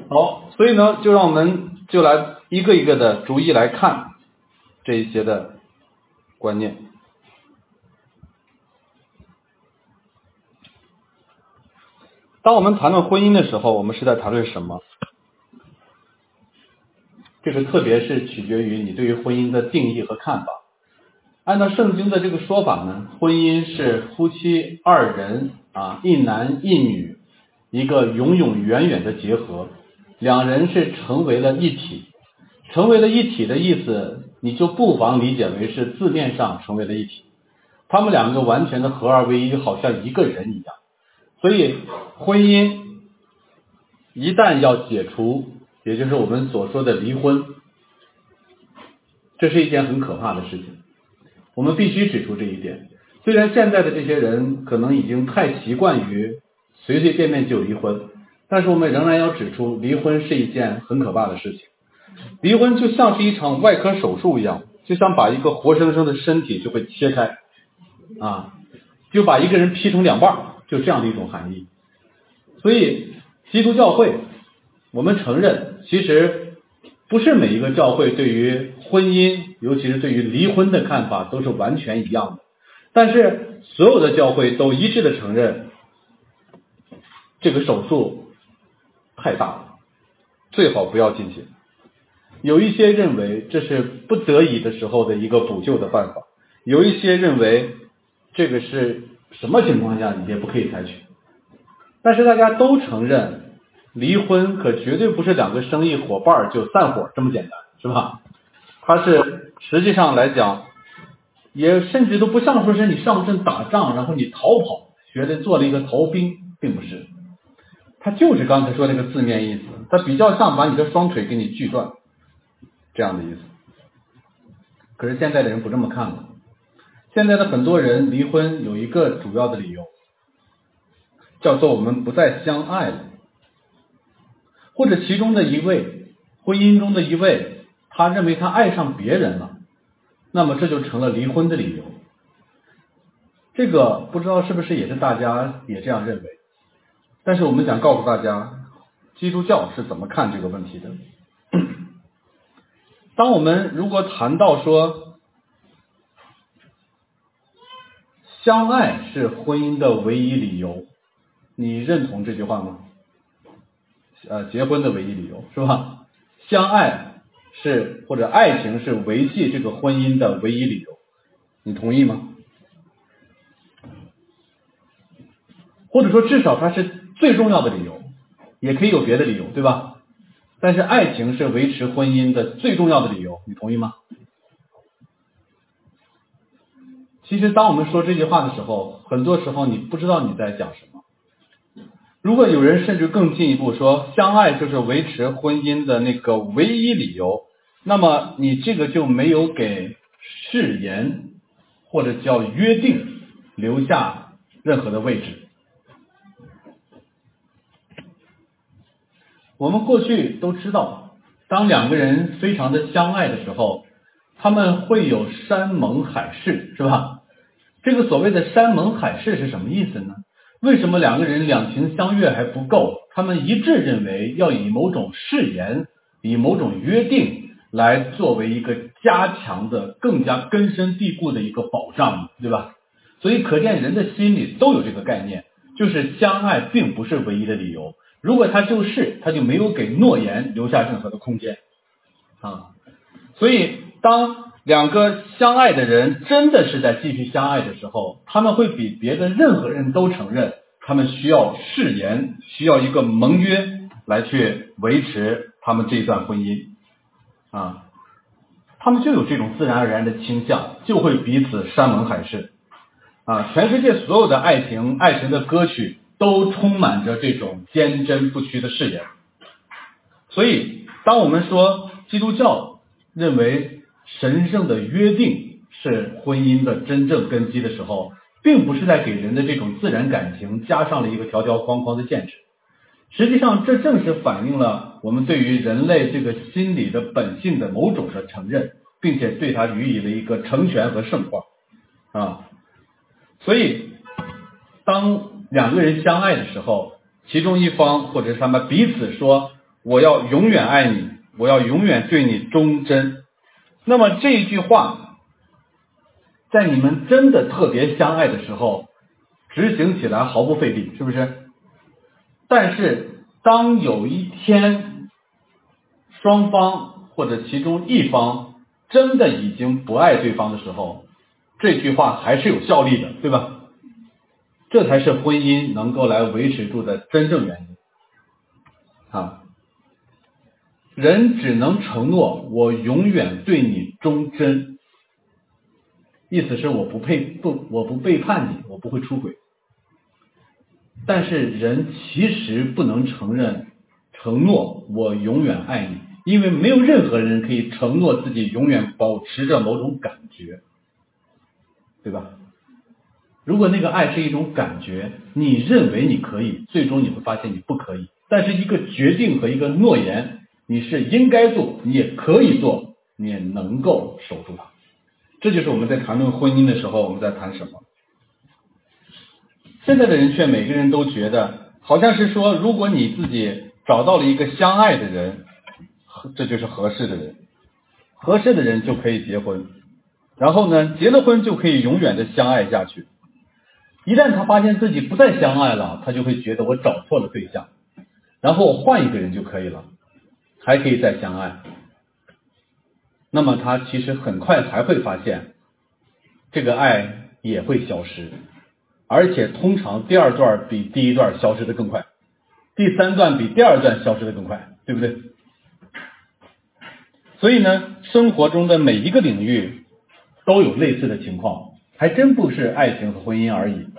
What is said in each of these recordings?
好，所以呢，就让我们就来一个一个的逐一来看这一些的观念。当我们谈论婚姻的时候，我们是在谈论什么？这个特别是取决于你对于婚姻的定义和看法。按照圣经的这个说法呢，婚姻是夫妻二人一男一女一个永永远远的结合，两人是成为了一体。成为了一体的意思，你就不妨理解为是字面上成为了一体，他们两个完全的合二为一，就好像一个人一样。所以婚姻一旦要解除，也就是我们所说的离婚，这是一件很可怕的事情，我们必须指出这一点。虽然现在的这些人可能已经太习惯于随随便便就离婚，但是我们仍然要指出，离婚是一件很可怕的事情。离婚就像是一场外科手术一样，就像把一个活生生的身体就会切开就把一个人劈成两半，就这样的一种含义。所以基督教会，我们承认其实不是每一个教会对于婚姻，尤其是对于离婚的看法都是完全一样的，但是所有的教会都一致的承认这个手术太大了，最好不要进行。有一些认为这是不得已的时候的一个补救的办法，有一些认为这个是什么情况下你也不可以采取。但是大家都承认，离婚可绝对不是两个生意伙伴就散伙这么简单，是吧？它是实际上来讲，也甚至都不像说是你上阵打仗然后你逃跑，学着做了一个逃兵，并不是。它就是刚才说那个字面意思，它比较像把你的双腿给你锯断这样的意思。可是现在的人不这么看了，现在的很多人离婚有一个主要的理由，叫做我们不再相爱了，或者其中的一位，婚姻中的一位，他认为他爱上别人了，那么这就成了离婚的理由。这个不知道是不是也是大家也这样认为，但是我们想告诉大家，基督教是怎么看这个问题的。当我们如果谈到说相爱是婚姻的唯一理由，你认同这句话吗？结婚的唯一理由是吧？相爱是或者爱情是维系这个婚姻的唯一理由，你同意吗？或者说至少它是最重要的理由，也可以有别的理由，对吧？但是爱情是维持婚姻的最重要的理由，你同意吗？其实当我们说这句话的时候，很多时候你不知道你在讲什么。如果有人甚至更进一步说相爱就是维持婚姻的那个唯一理由，那么你这个就没有给誓言或者叫约定留下任何的位置。我们过去都知道，当两个人非常的相爱的时候，他们会有山盟海誓，是吧？这个所谓的山盟海誓是什么意思呢？为什么两个人两情相悦还不够？他们一致认为要以某种誓言，以某种约定来作为一个加强的、更加根深蒂固的一个保障，对吧？所以可见人的心里都有这个概念，就是相爱并不是唯一的理由。如果他就是，他就没有给诺言留下任何的空间所以当两个相爱的人真的是在继续相爱的时候，他们会比别的任何人都承认他们需要誓言，需要一个盟约来去维持他们这一段婚姻他们就有这种自然而然的倾向，就会彼此山盟海誓全世界所有的爱情的歌曲都充满着这种坚贞不屈的誓言。所以当我们说基督教认为神圣的约定是婚姻的真正根基的时候，并不是在给人的这种自然感情加上了一个条条框框的限制。实际上这正是反映了我们对于人类这个心理的本性的某种的承认，并且对它予以了一个成全和圣化所以当两个人相爱的时候，其中一方或者是他们彼此说我要永远爱你，我要永远对你忠贞。那么这一句话在你们真的特别相爱的时候执行起来毫不费力，是不是？但是当有一天双方或者其中一方真的已经不爱对方的时候，这句话还是有效力的，对吧？这才是婚姻能够来维持住的真正原因啊！人只能承诺我永远对你忠贞，意思是我不背叛你，我不会出轨。但是人其实不能承诺我永远爱你，因为没有任何人可以承诺自己永远保持着某种感觉，对吧？如果那个爱是一种感觉，你认为你可以，最终你会发现你不可以。但是一个决定和一个诺言，你是应该做，你也可以做，你也能够守住它。这就是我们在谈论婚姻的时候我们在谈什么。现在的人却每个人都觉得好像是说，如果你自己找到了一个相爱的人，这就是合适的人，合适的人就可以结婚，然后呢，结了婚就可以永远的相爱下去。一旦他发现自己不再相爱了，他就会觉得我找错了对象，然后我换一个人就可以了，还可以再相爱。那么他其实很快才会发现这个爱也会消失，而且通常第二段比第一段消失的更快，第三段比第二段消失的更快，对不对？所以呢，生活中的每一个领域都有类似的情况，还真不是爱情和婚姻而已。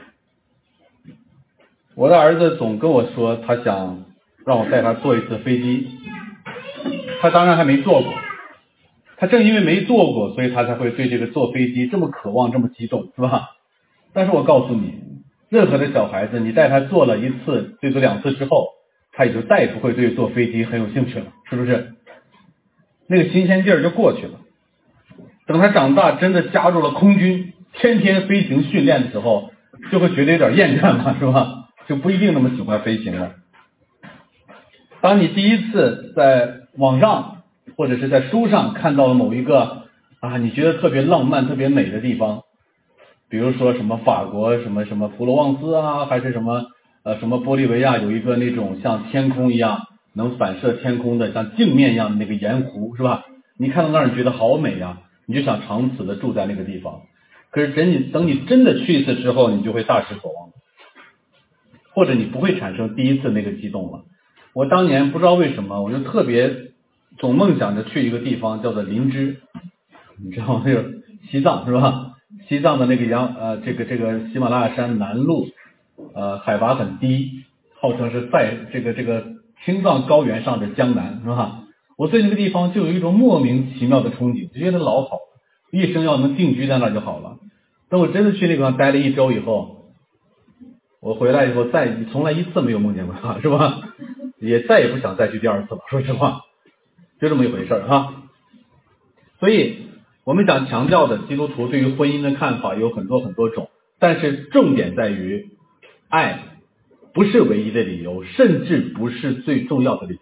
我的儿子总跟我说他想让我带他坐一次飞机，他当然还没坐过，他正因为没坐过，所以他才会对这个坐飞机这么渴望，这么激动，是吧？但是我告诉你，任何的小孩子，你带他坐了一次最多2次之后，他也就再也不会对坐飞机很有兴趣了，是不是？那个新鲜劲儿就过去了。等他长大真的加入了空军，天天飞行训练的时候，就会觉得有点厌倦了，是吧？就不一定那么喜欢飞行了。当你第一次在网上或者是在书上看到了某一个你觉得特别浪漫特别美的地方，比如说什么法国什么什么普罗旺斯还是什么玻利维亚有一个那种像天空一样能反射天空的像镜面一样的那个盐湖，是吧？你看到那儿你觉得好美啊，你就想长此的住在那个地方。可是等你真的去一次之后，你就会大失所望，或者你不会产生第一次那个激动了。我当年不知道为什么，我就特别总梦想着去一个地方叫做林芝，你知道吗？那个西藏是吧？西藏的那个这个喜马拉雅山南麓，海拔很低，号称是在这个青藏高原上的江南，是吧？我对那个地方就有一种莫名其妙的憧憬，就觉得老好了，一生要能定居在那就好了。等我真的去那个地方待了1周以后，我回来以后从来一次没有梦见过他，是吧？也再也不想再去第2次了，说实话，就这么一回事哈。所以我们想强调的，基督徒对于婚姻的看法有很多很多种，但是重点在于，爱不是唯一的理由，甚至不是最重要的理由。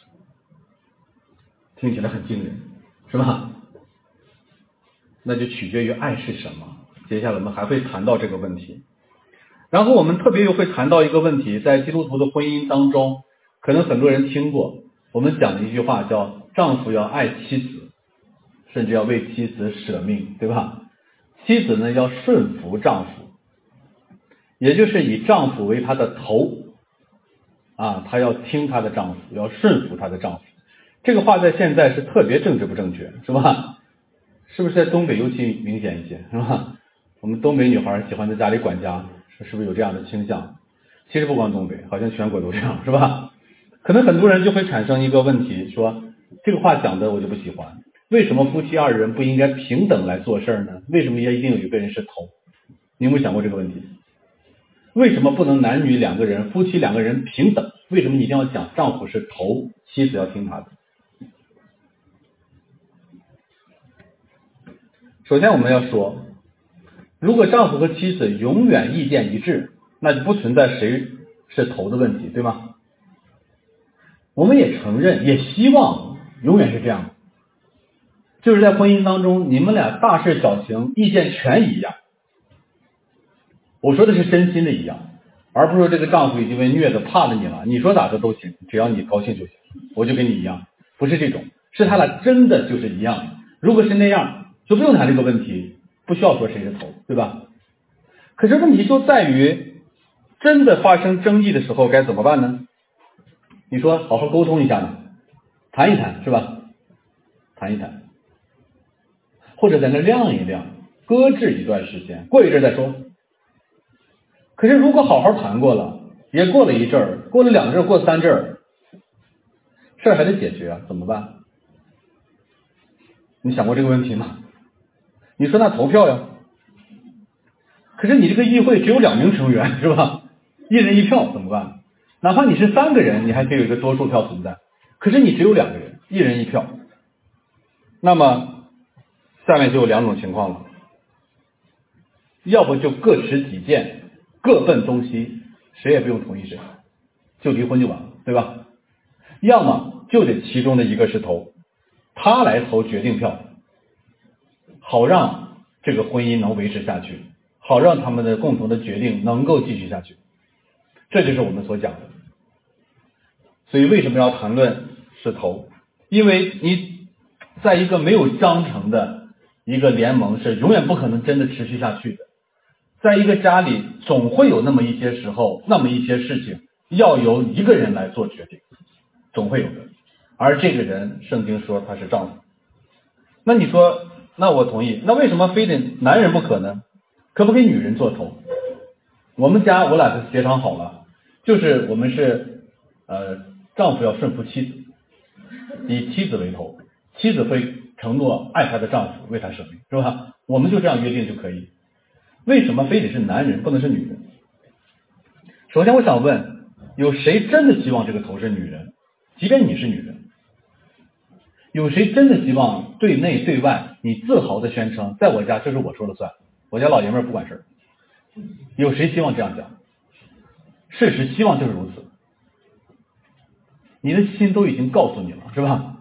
听起来很惊人，是吧？那就取决于爱是什么。接下来我们还会谈到这个问题。然后我们特别又会谈到一个问题，在基督徒的婚姻当中，可能很多人听过，我们讲的一句话叫丈夫要爱妻子，甚至要为妻子舍命，对吧？妻子呢要顺服丈夫，也就是以丈夫为她的头她要听她的丈夫，要顺服她的丈夫。这个话在现在是特别政治不正确，是吧？是不是在东北尤其明显一些，是吧？我们东北女孩喜欢在家里管家，是不是有这样的倾向？其实不光东北，好像全国都这样，是吧？可能很多人就会产生一个问题，说这个话讲的我就不喜欢，为什么夫妻2人不应该平等来做事呢？为什么也一定有一个人是头？你有没有想过这个问题？为什么不能男女2个人，夫妻2个人平等？为什么一定要讲丈夫是头，妻子要听他的？首先我们要说，如果丈夫和妻子永远意见一致，那就不存在谁是头的问题，对吗？ 我们也承认，也希望永远是这样的，就是在婚姻当中，你们俩大事小情意见全一样。我说的是真心的一样，而不是说这个丈夫已经被虐的怕了你了，你说咋着都行，只要你高兴就行，我就跟你一样。不是这种，是他俩真的就是一样。如果是那样，就不用谈这个问题，不需要说谁是头，对吧？可是问题就在于，真的发生争议的时候该怎么办呢？你说好好沟通一下呢，谈一谈是吧？谈一谈，或者在那晾一晾，搁置一段时间，过一阵再说。可是如果好好谈过了，也过了一阵儿，过了2阵儿，过3阵儿，事儿还得解决啊，怎么办？你想过这个问题吗？你说那投票呀，可是你这个议会只有2名成员是吧？一人一票怎么办？哪怕你是3个人，你还可以有一个多数票存在，可是你只有2个人，一人一票，那么下面就有2种情况了，要不就各持己见，各奔东西，谁也不用同意谁，就离婚就完了，对吧？要么就得其中的一个是投，他来投决定票，好让这个婚姻能维持下去，好让他们的共同的决定能够继续下去，这就是我们所讲的。所以为什么要谈论是投？因为你在一个没有章程的一个联盟是永远不可能真的持续下去的，在一个家里总会有那么一些时候，那么一些事情要由一个人来做决定，总会有的，而这个人圣经说他是丈夫。那你说那我同意，那为什么非得男人不可呢？可不可以女人做头？我们家我俩是协商好了，就是我们是丈夫要顺服妻子，以妻子为头，妻子会承诺爱她的丈夫，为她舍命，是吧？我们就这样约定就可以。为什么非得是男人不能是女人？首先我想问，有谁真的希望这个头是女人？即便你是女人，有谁真的希望对内对外你自豪的宣称，在我家就是我说了算，我家老爷们儿不管事儿？有谁希望这样讲？事实希望就是如此，你的心都已经告诉你了，是吧？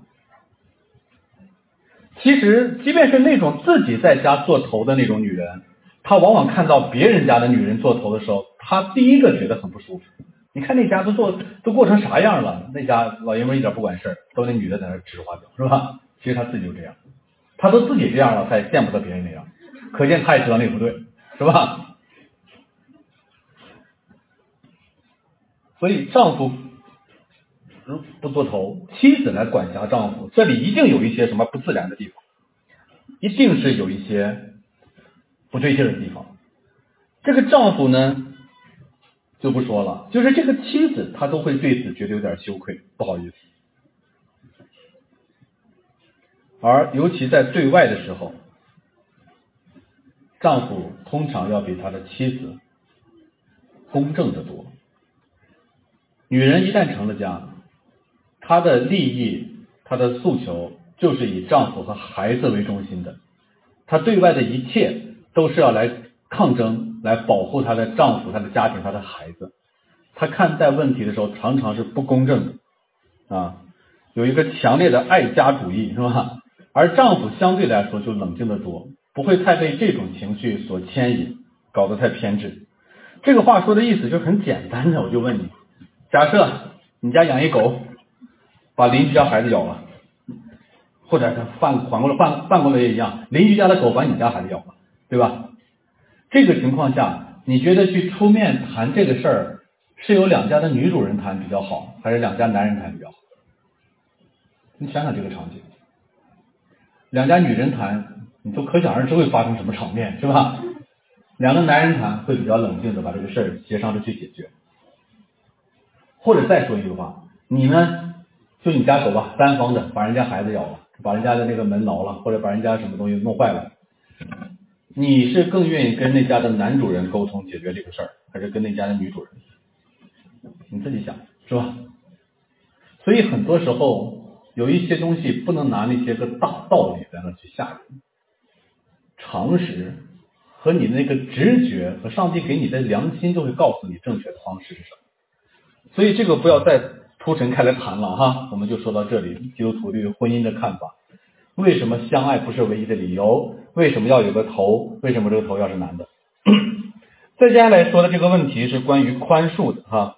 其实即便是那种自己在家做头的那种女人，她往往看到别人家的女人做头的时候，她第一个觉得很不舒服。你看那家都过成啥样了，那家老爷们一点不管事儿，都那女的在那指手画脚，是吧？其实她自己就这样，她都自己这样了，她也见不得别人那样，可见她也知道那不对，是吧？所以丈夫不做头，妻子来管辖丈夫，这里一定有一些什么不自然的地方，一定是有一些不对劲的地方。这个丈夫呢就不说了，就是这个妻子她都会对此觉得有点羞愧，不好意思。而尤其在对外的时候，丈夫通常要比他的妻子公正得多。女人一旦成了家，她的利益，她的诉求就是以丈夫和孩子为中心的，她对外的一切都是要来抗争，来保护她的丈夫、她的家庭、她的孩子。她看待问题的时候常常是不公正的啊，有一个强烈的爱家主义，是吧？而丈夫相对来说就冷静得多，不会太被这种情绪所牵引，搞得太偏执。这个话说的意思就很简单的，我就问你，假设你家养一狗，把邻居家孩子咬了，或者反过来也一样，邻居家的狗把你家孩子咬了，对吧？这个情况下，你觉得去出面谈这个事儿，是由2家的女主人谈比较好，还是2家男人谈比较好？你想想这个场景，2家女人谈，你就可想而知会发生什么场面，是吧？2个男人谈会比较冷静的把这个事儿协商着去解决。或者再说一句话，你呢就你家狗吧，单方的把人家孩子咬了，把人家的那个门挠了，或者把人家什么东西弄坏了，你是更愿意跟那家的男主人沟通解决这个事儿，还是跟那家的女主人？你自己想，是吧？所以很多时候有一些东西不能拿那些个大道理在那去吓人，常识和你那个直觉和上帝给你的良心就会告诉你正确的方式是什么。所以这个不要再铺陈开来谈了哈，我们就说到这里。基督徒对于婚姻的看法，为什么相爱不是唯一的理由？为什么要有个头？为什么这个头要是男的？再接下来说的这个问题是关于宽恕的哈，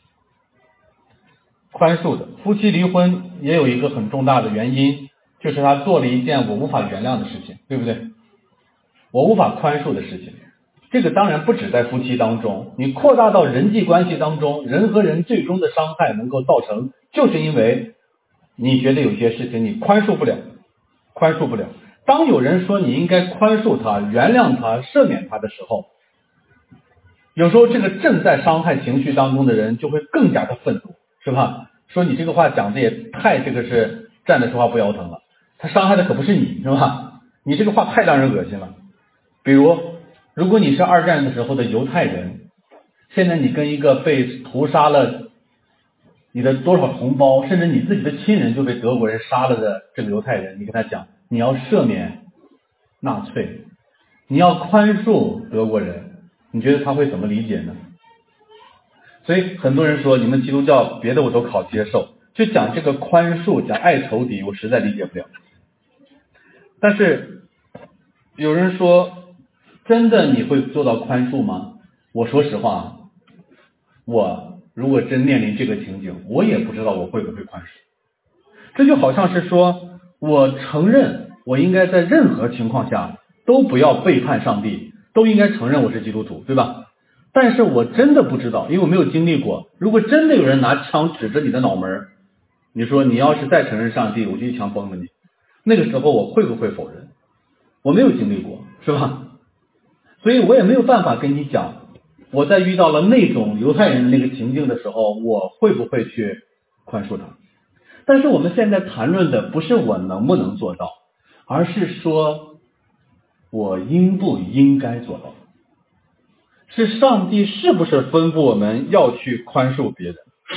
宽恕的。夫妻离婚也有一个很重大的原因，就是他做了一件我无法原谅的事情，对不对？我无法宽恕的事情。这个当然不止在夫妻当中，你扩大到人际关系当中，人和人最终的伤害能够造成，就是因为你觉得有些事情你宽恕不了。当有人说你应该宽恕他、原谅他、赦免他的时候，有时候这个正在伤害情绪当中的人就会更加的愤怒，是吧？说你这个话讲的也太这个是站着说话不腰疼了，他伤害的可不是你，是吧？你这个话太让人恶心了。比如如果你是二战的时候的犹太人，现在你跟一个被屠杀了你的多少同胞，甚至你自己的亲人就被德国人杀了的这个犹太人，你跟他讲你要赦免纳粹，你要宽恕德国人，你觉得他会怎么理解呢？所以很多人说你们基督教别的我都好接受，就讲这个宽恕，讲爱仇敌，我实在理解不了。但是有人说真的你会做到宽恕吗？我说实话，我如果真面临这个情景，我也不知道我会不会宽恕。这就好像是说我承认我应该在任何情况下都不要背叛上帝，都应该承认我是基督徒，对吧？但是我真的不知道，因为我没有经历过，如果真的有人拿枪指着你的脑门，你说你要是再承认上帝，我就一枪崩了你，那个时候我会不会否认？我没有经历过，是吧？所以我也没有办法跟你讲，我在遇到了那种犹太人的那个情境的时候，我会不会去宽恕他。但是我们现在谈论的不是我能不能做到，而是说我应不应该做到，是上帝是不是吩咐我们要去宽恕别人。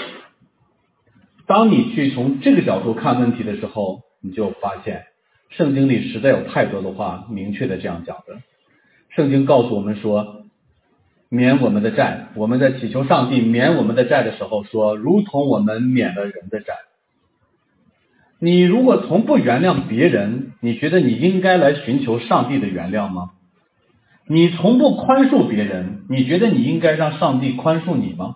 当你去从这个角度看问题的时候，你就发现圣经里实在有太多的话明确的这样讲的。圣经告诉我们说，免我们的债，我们在祈求上帝免我们的债的时候说，如同我们免了人的债。你如果从不原谅别人，你觉得你应该来寻求上帝的原谅吗？你从不宽恕别人，你觉得你应该让上帝宽恕你吗？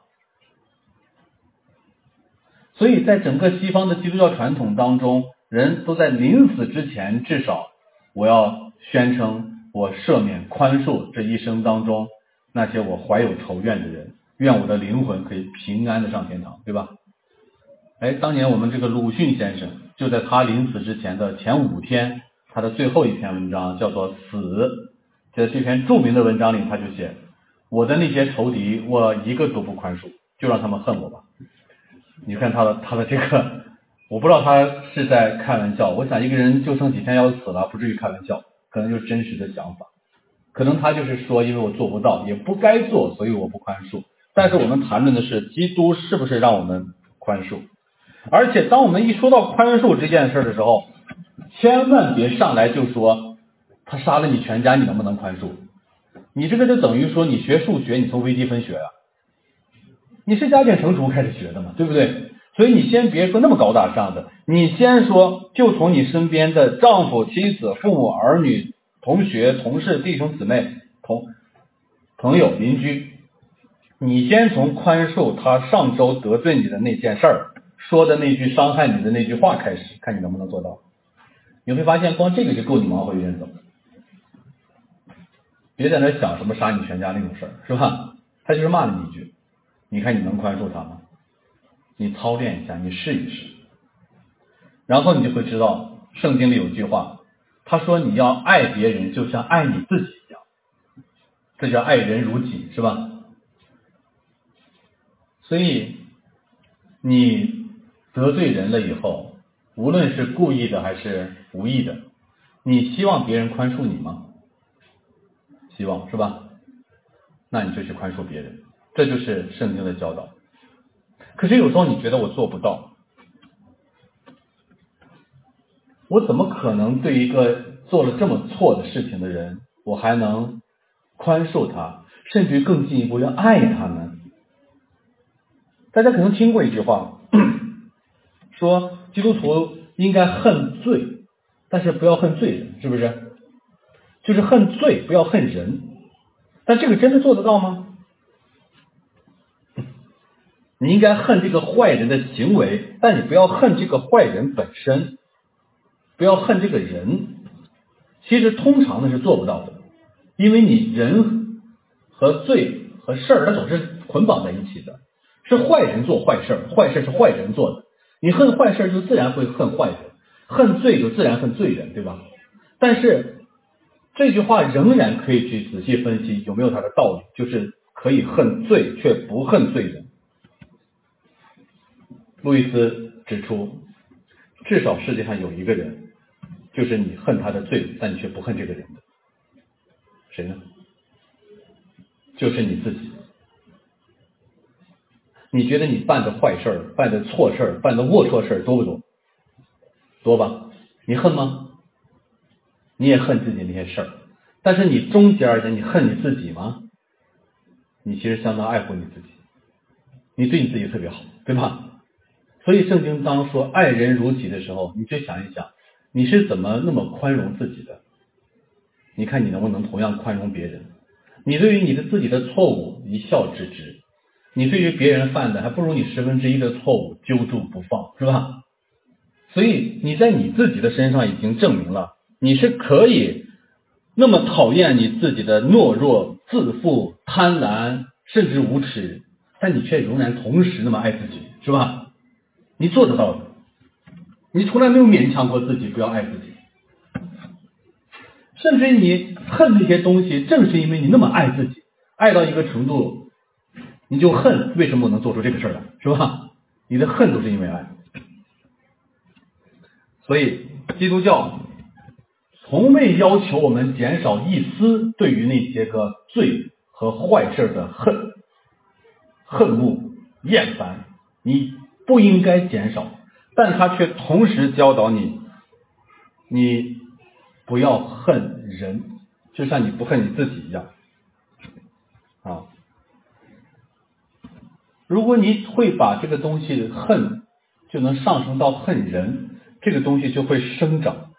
所以在整个西方的基督教传统当中，人都在临死之前，至少我要宣称我赦免宽恕这一生当中那些我怀有仇怨的人，愿我的灵魂可以平安的上天堂，对吧？当年我们这个鲁迅先生就在他临死之前的前5天，他的最后一篇文章叫做死，在这篇著名的文章里他就写，我的那些仇敌我一个都不宽恕，就让他们恨我吧。你看他的这个，我不知道他是在开玩笑，我想一个人就剩几天要死了，不至于开玩笑，可能就是真实的想法，可能他就是说因为我做不到也不该做，所以我不宽恕。但是我们谈论的是基督是不是让我们宽恕。而且当我们一说到宽恕这件事的时候，千万别上来就说他杀了你全家你能不能宽恕，你这个就等于说你学数学你从微积分学啊，你是加减乘除开始学的嘛，对不对？所以你先别说那么高大上的，你先说就从你身边的丈夫、妻子、父母、儿女、同学、同事、弟兄姊妹、朋友、邻居，你先从宽恕他上周得罪你的那件事儿，说的那句伤害你的那句话开始，看你能不能做到。你会发现光这个就够你忙活一阵子了，别在那想什么杀你全家那种事儿，是吧？他就是骂了你一句，你看你能宽恕他吗？你操练一下，你试一试，然后你就会知道圣经里有句话，他说你要爱别人就像爱你自己一样，这叫爱人如己，是吧？所以你得罪人了以后，无论是故意的还是无意的，你希望别人宽恕你吗？希望，是吧？那你就去宽恕别人，这就是圣经的教导。可是有时候你觉得我做不到，我怎么可能对一个做了这么错的事情的人，我还能宽恕他，甚至于更进一步要爱他呢？大家可能听过一句话， 说基督徒应该恨罪，但是不要恨罪人，是不是？就是恨罪，不要恨人。但这个真的做得到吗？你应该恨这个坏人的行为，但你不要恨这个坏人本身，不要恨这个人。其实通常的是做不到的，因为你人和罪和事儿它总是捆绑在一起的，是坏人做坏事，坏事是坏人做的，你恨坏事就自然会恨坏人，恨罪就自然恨罪人，对吧？但是这句话仍然可以去仔细分析有没有它的道理，就是可以恨罪却不恨罪人。路易斯指出，至少世界上有一个人，就是你恨他的罪，但你却不恨这个人的，谁呢？就是你自己。你觉得你办的坏事、办的错事、办的龌龊事多不多？多吧？你恨吗？你也恨自己那些事儿，但是你终结而言，你恨你自己吗？你其实相当爱护你自己，你对你自己特别好，对吧？所以圣经当说爱人如己的时候，你就想一想，你是怎么那么宽容自己的？你看你能不能同样宽容别人？你对于你的自己的错误一笑置之，你对于别人犯的还不如你1/10的错误揪住不放，是吧？所以你在你自己的身上已经证明了，你是可以那么讨厌你自己的懦弱、自负、贪婪，甚至无耻，但你却仍然同时那么爱自己，是吧？你做得到的，你从来没有勉强过自己不要爱自己，甚至你恨那些东西，正是因为你那么爱自己，爱到一个程度，你就恨为什么我能做出这个事来，是吧？你的恨都是因为爱。所以基督教从未要求我们减少一丝对于那些个罪和坏事的恨恶、厌烦，你不应该减少，但他却同时教导你，你不要恨人，就像你不恨你自己一样啊。如果你会把这个东西恨，就能上升到恨人，这个东西就会生长。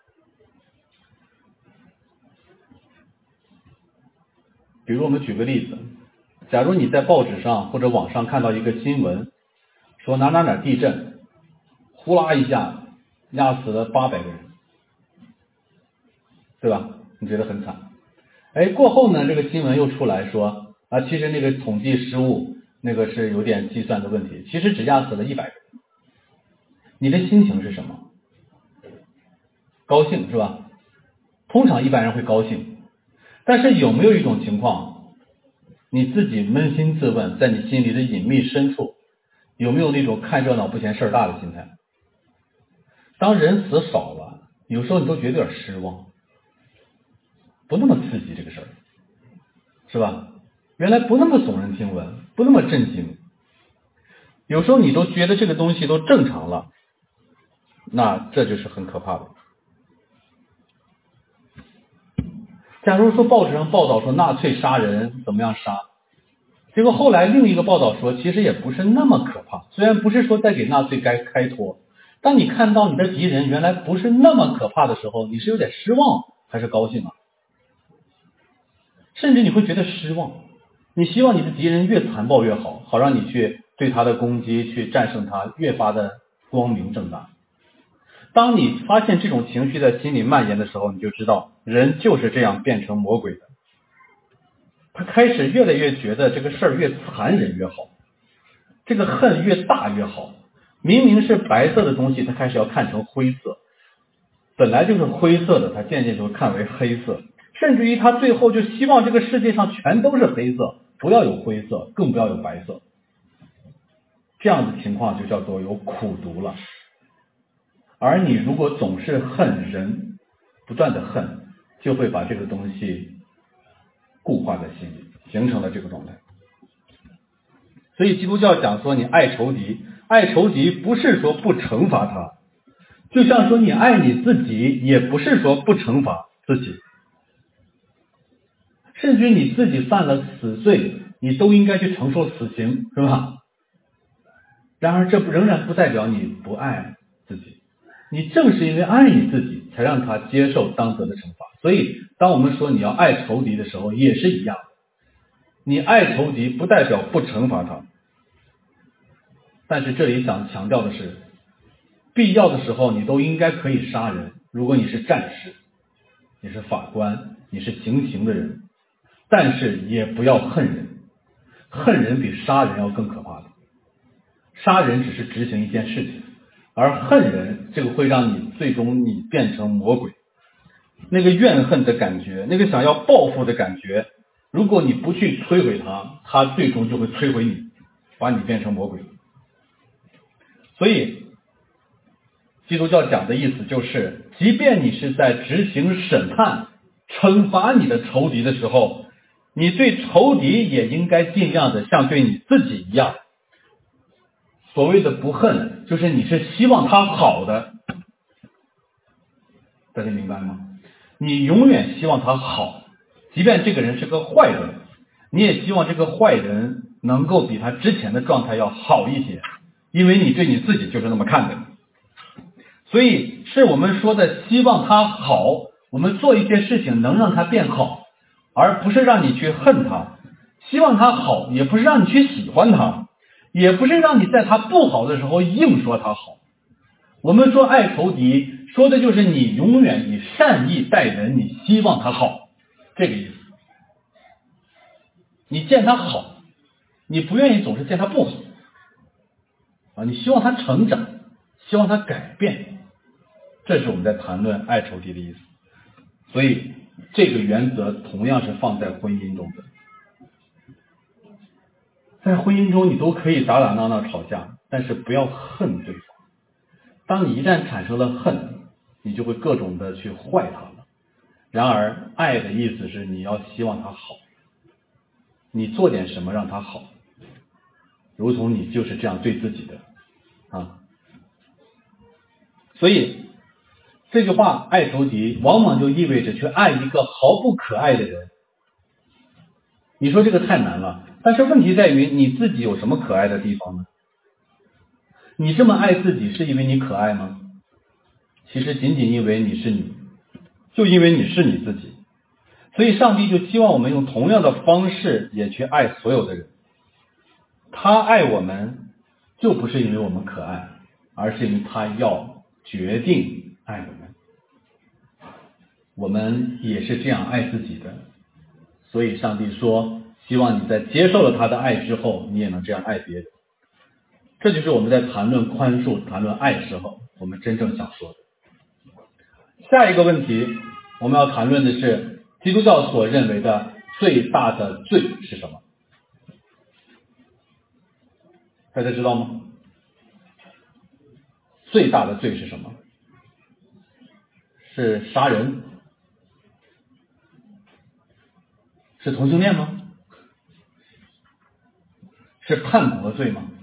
比如我们举个例子，假如你在报纸上或者网上看到一个新闻，说哪地震，呼啦一下压死了800个人，对吧？你觉得很惨。过后呢，这个新闻又出来说啊，其实那个统计失误，那个是有点计算的问题，其实只压死了100个人。你的心情是什么？高兴，是吧？通常一般人会高兴。但是有没有一种情况，你自己扪心自问，在你心里的隐秘深处，有没有那种看热闹不嫌事儿大的心态？当人死少了，有时候你都觉得有点失望，不那么刺激这个事儿，是吧？原来不那么耸人听闻，不那么震惊，有时候你都觉得这个东西都正常了，那这就是很可怕的。假如说报纸上报道说纳粹杀人怎么样杀，结果后来另一个报道说其实也不是那么可怕，虽然不是说在给纳粹开脱，当你看到你的敌人原来不是那么可怕的时候，你是有点失望还是高兴啊？甚至你会觉得失望，你希望你的敌人越残暴越好，好让你去对他的攻击去战胜他越发的光明正大。当你发现这种情绪在心里蔓延的时候，你就知道人就是这样变成魔鬼的。他开始越来越觉得这个事儿越残忍越好，这个恨越大越好。明明是白色的东西，他开始要看成灰色，本来就是灰色的，他渐渐就看为黑色，甚至于他最后就希望这个世界上全都是黑色，不要有灰色，更不要有白色。这样的情况就叫做有苦毒了。而你如果总是恨人，不断的恨，就会把这个东西固化在心里，形成了这个状态。所以基督教讲说你爱仇敌，爱仇敌不是说不惩罚他，就像说你爱你自己，也不是说不惩罚自己，甚至你自己犯了死罪，你都应该去承受死刑，是吧？然而这仍然不代表你不爱自己，你正是因为爱你自己，才让他接受当得的惩罚。所以当我们说你要爱仇敌的时候，也是一样的。你爱仇敌不代表不惩罚他，但是这里想强调的是，必要的时候你都应该可以杀人。如果你是战士，你是法官，你是行刑的人，但是也不要恨人，恨人比杀人要更可怕的。杀人只是执行一件事情，而恨人这个会让你最终你变成魔鬼。那个怨恨的感觉，那个想要报复的感觉，如果你不去摧毁它，它最终就会摧毁你，把你变成魔鬼。所以基督教讲的意思就是，即便你是在执行审判惩罚你的仇敌的时候，你对仇敌也应该尽量的像对你自己一样。所谓的不恨，就是你是希望他好的，大家明白吗？你永远希望他好，即便这个人是个坏人，你也希望这个坏人能够比他之前的状态要好一些，因为你对你自己就是那么看的。所以是我们说的希望他好，我们做一些事情能让他变好，而不是让你去恨他。希望他好，也不是让你去喜欢他，也不是让你在他不好的时候硬说他好。我们说爱仇敌，说的就是你永远以善意待人，你希望他好，这个意思。你见他好，你不愿意总是见他不好啊，你希望他成长，希望他改变，这是我们在谈论爱仇敌的意思。所以这个原则同样是放在婚姻中的。在婚姻中你都可以打打闹闹吵架，但是不要恨对方。当你一旦产生了恨，你就会各种的去坏他了。然而爱的意思是你要希望他好，你做点什么让他好，如同你就是这样对自己的啊。所以这句话爱仇敌往往就意味着去爱一个毫不可爱的人。你说这个太难了，但是问题在于你自己有什么可爱的地方呢？你这么爱自己是因为你可爱吗？其实仅仅因为你是你，就因为你是你自己。所以上帝就希望我们用同样的方式也去爱所有的人。他爱我们就不是因为我们可爱，而是因为他要决定爱我们。我们也是这样爱自己的，所以上帝说希望你在接受了他的爱之后，你也能这样爱别人。这就是我们在谈论宽恕、谈论爱时候我们真正想说的。下一个问题我们要谈论的是基督教所认为的最大的罪是什么？大家知道吗？最大的罪是什么？是杀人？是同性恋吗？是叛国罪吗？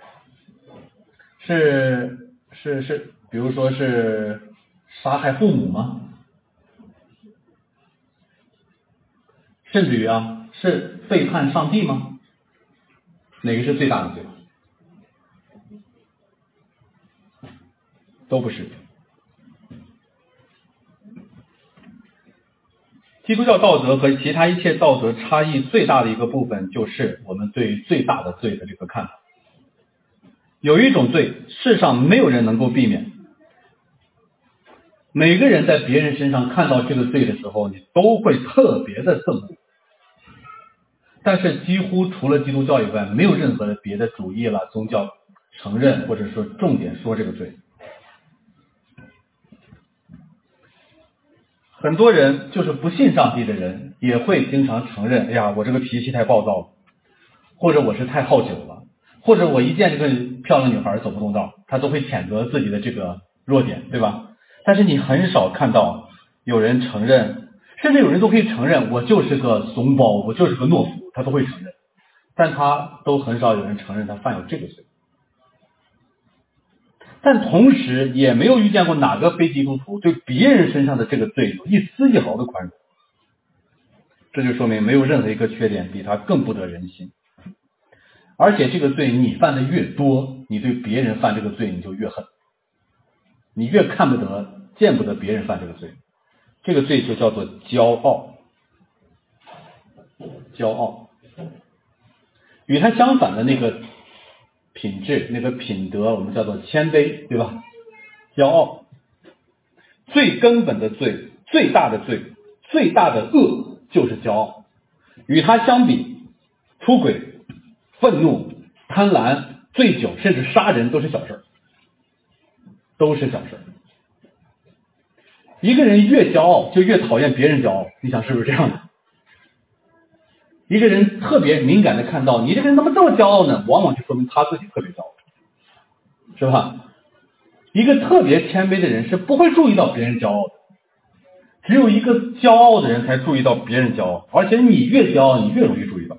是比如说是杀害父母吗？甚至于是背叛上帝吗？哪个是最大的罪？都不是。基督教道德和其他一切道德差异最大的一个部分，就是我们对最大的罪的这个看法。有一种罪世上没有人能够避免，每个人在别人身上看到这个罪的时候，你都会特别的憎恶。但是几乎除了基督教以外，没有任何的别的主义了宗教承认或者说重点说这个罪。很多人就是不信上帝的人，也会经常承认，哎呀，我这个脾气太暴躁了，或者我是太好酒了，或者我一见这个漂亮女孩走不动道，他都会谴责自己的这个弱点，对吧？但是你很少看到有人承认，甚至有人都可以承认我就是个怂包，我就是个懦夫，他都会承认，但他都很少有人承认他犯有这个罪。但同时也没有遇见过哪个非基督徒对别人身上的这个罪有一丝一毫的宽容。这就说明没有任何一个缺点比他更不得人心。而且这个罪你犯的越多，你对别人犯这个罪你就越恨。 你越看不得见不得别人犯这个罪，这个罪就叫做骄傲。骄傲与它相反的那个品质，那个品德，我们叫做谦卑，对吧？骄傲最根本的罪，最大的罪，最大的恶就是骄傲。与它相比，出轨、愤怒、贪婪、醉酒，甚至杀人都是小事，都是小事。一个人越骄傲，就越讨厌别人骄傲，你想是不是这样的？一个人特别敏感的看到你这个人怎么这么骄傲呢，往往就说明他自己特别骄傲，是吧？一个特别谦卑的人是不会注意到别人骄傲的，只有一个骄傲的人才注意到别人骄傲，而且你越骄傲，你越容易注意到。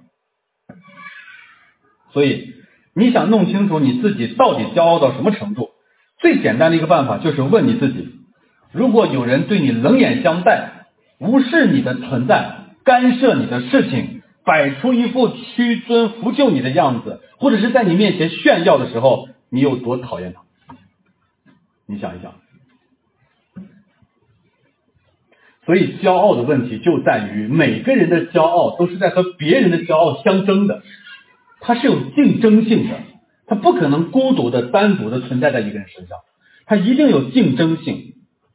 所以你想弄清楚你自己到底骄傲到什么程度，最简单的一个办法就是问你自己，如果有人对你冷眼相待，无视你的存在，干涉你的事情，摆出一副屈尊服就你的样子，或者是在你面前炫耀的时候，你有多讨厌他？你想一想。所以骄傲的问题就在于每个人的骄傲都是在和别人的骄傲相争的，它是有竞争性的，它不可能孤独的单独的存在在一个人身上，它一定有竞争性。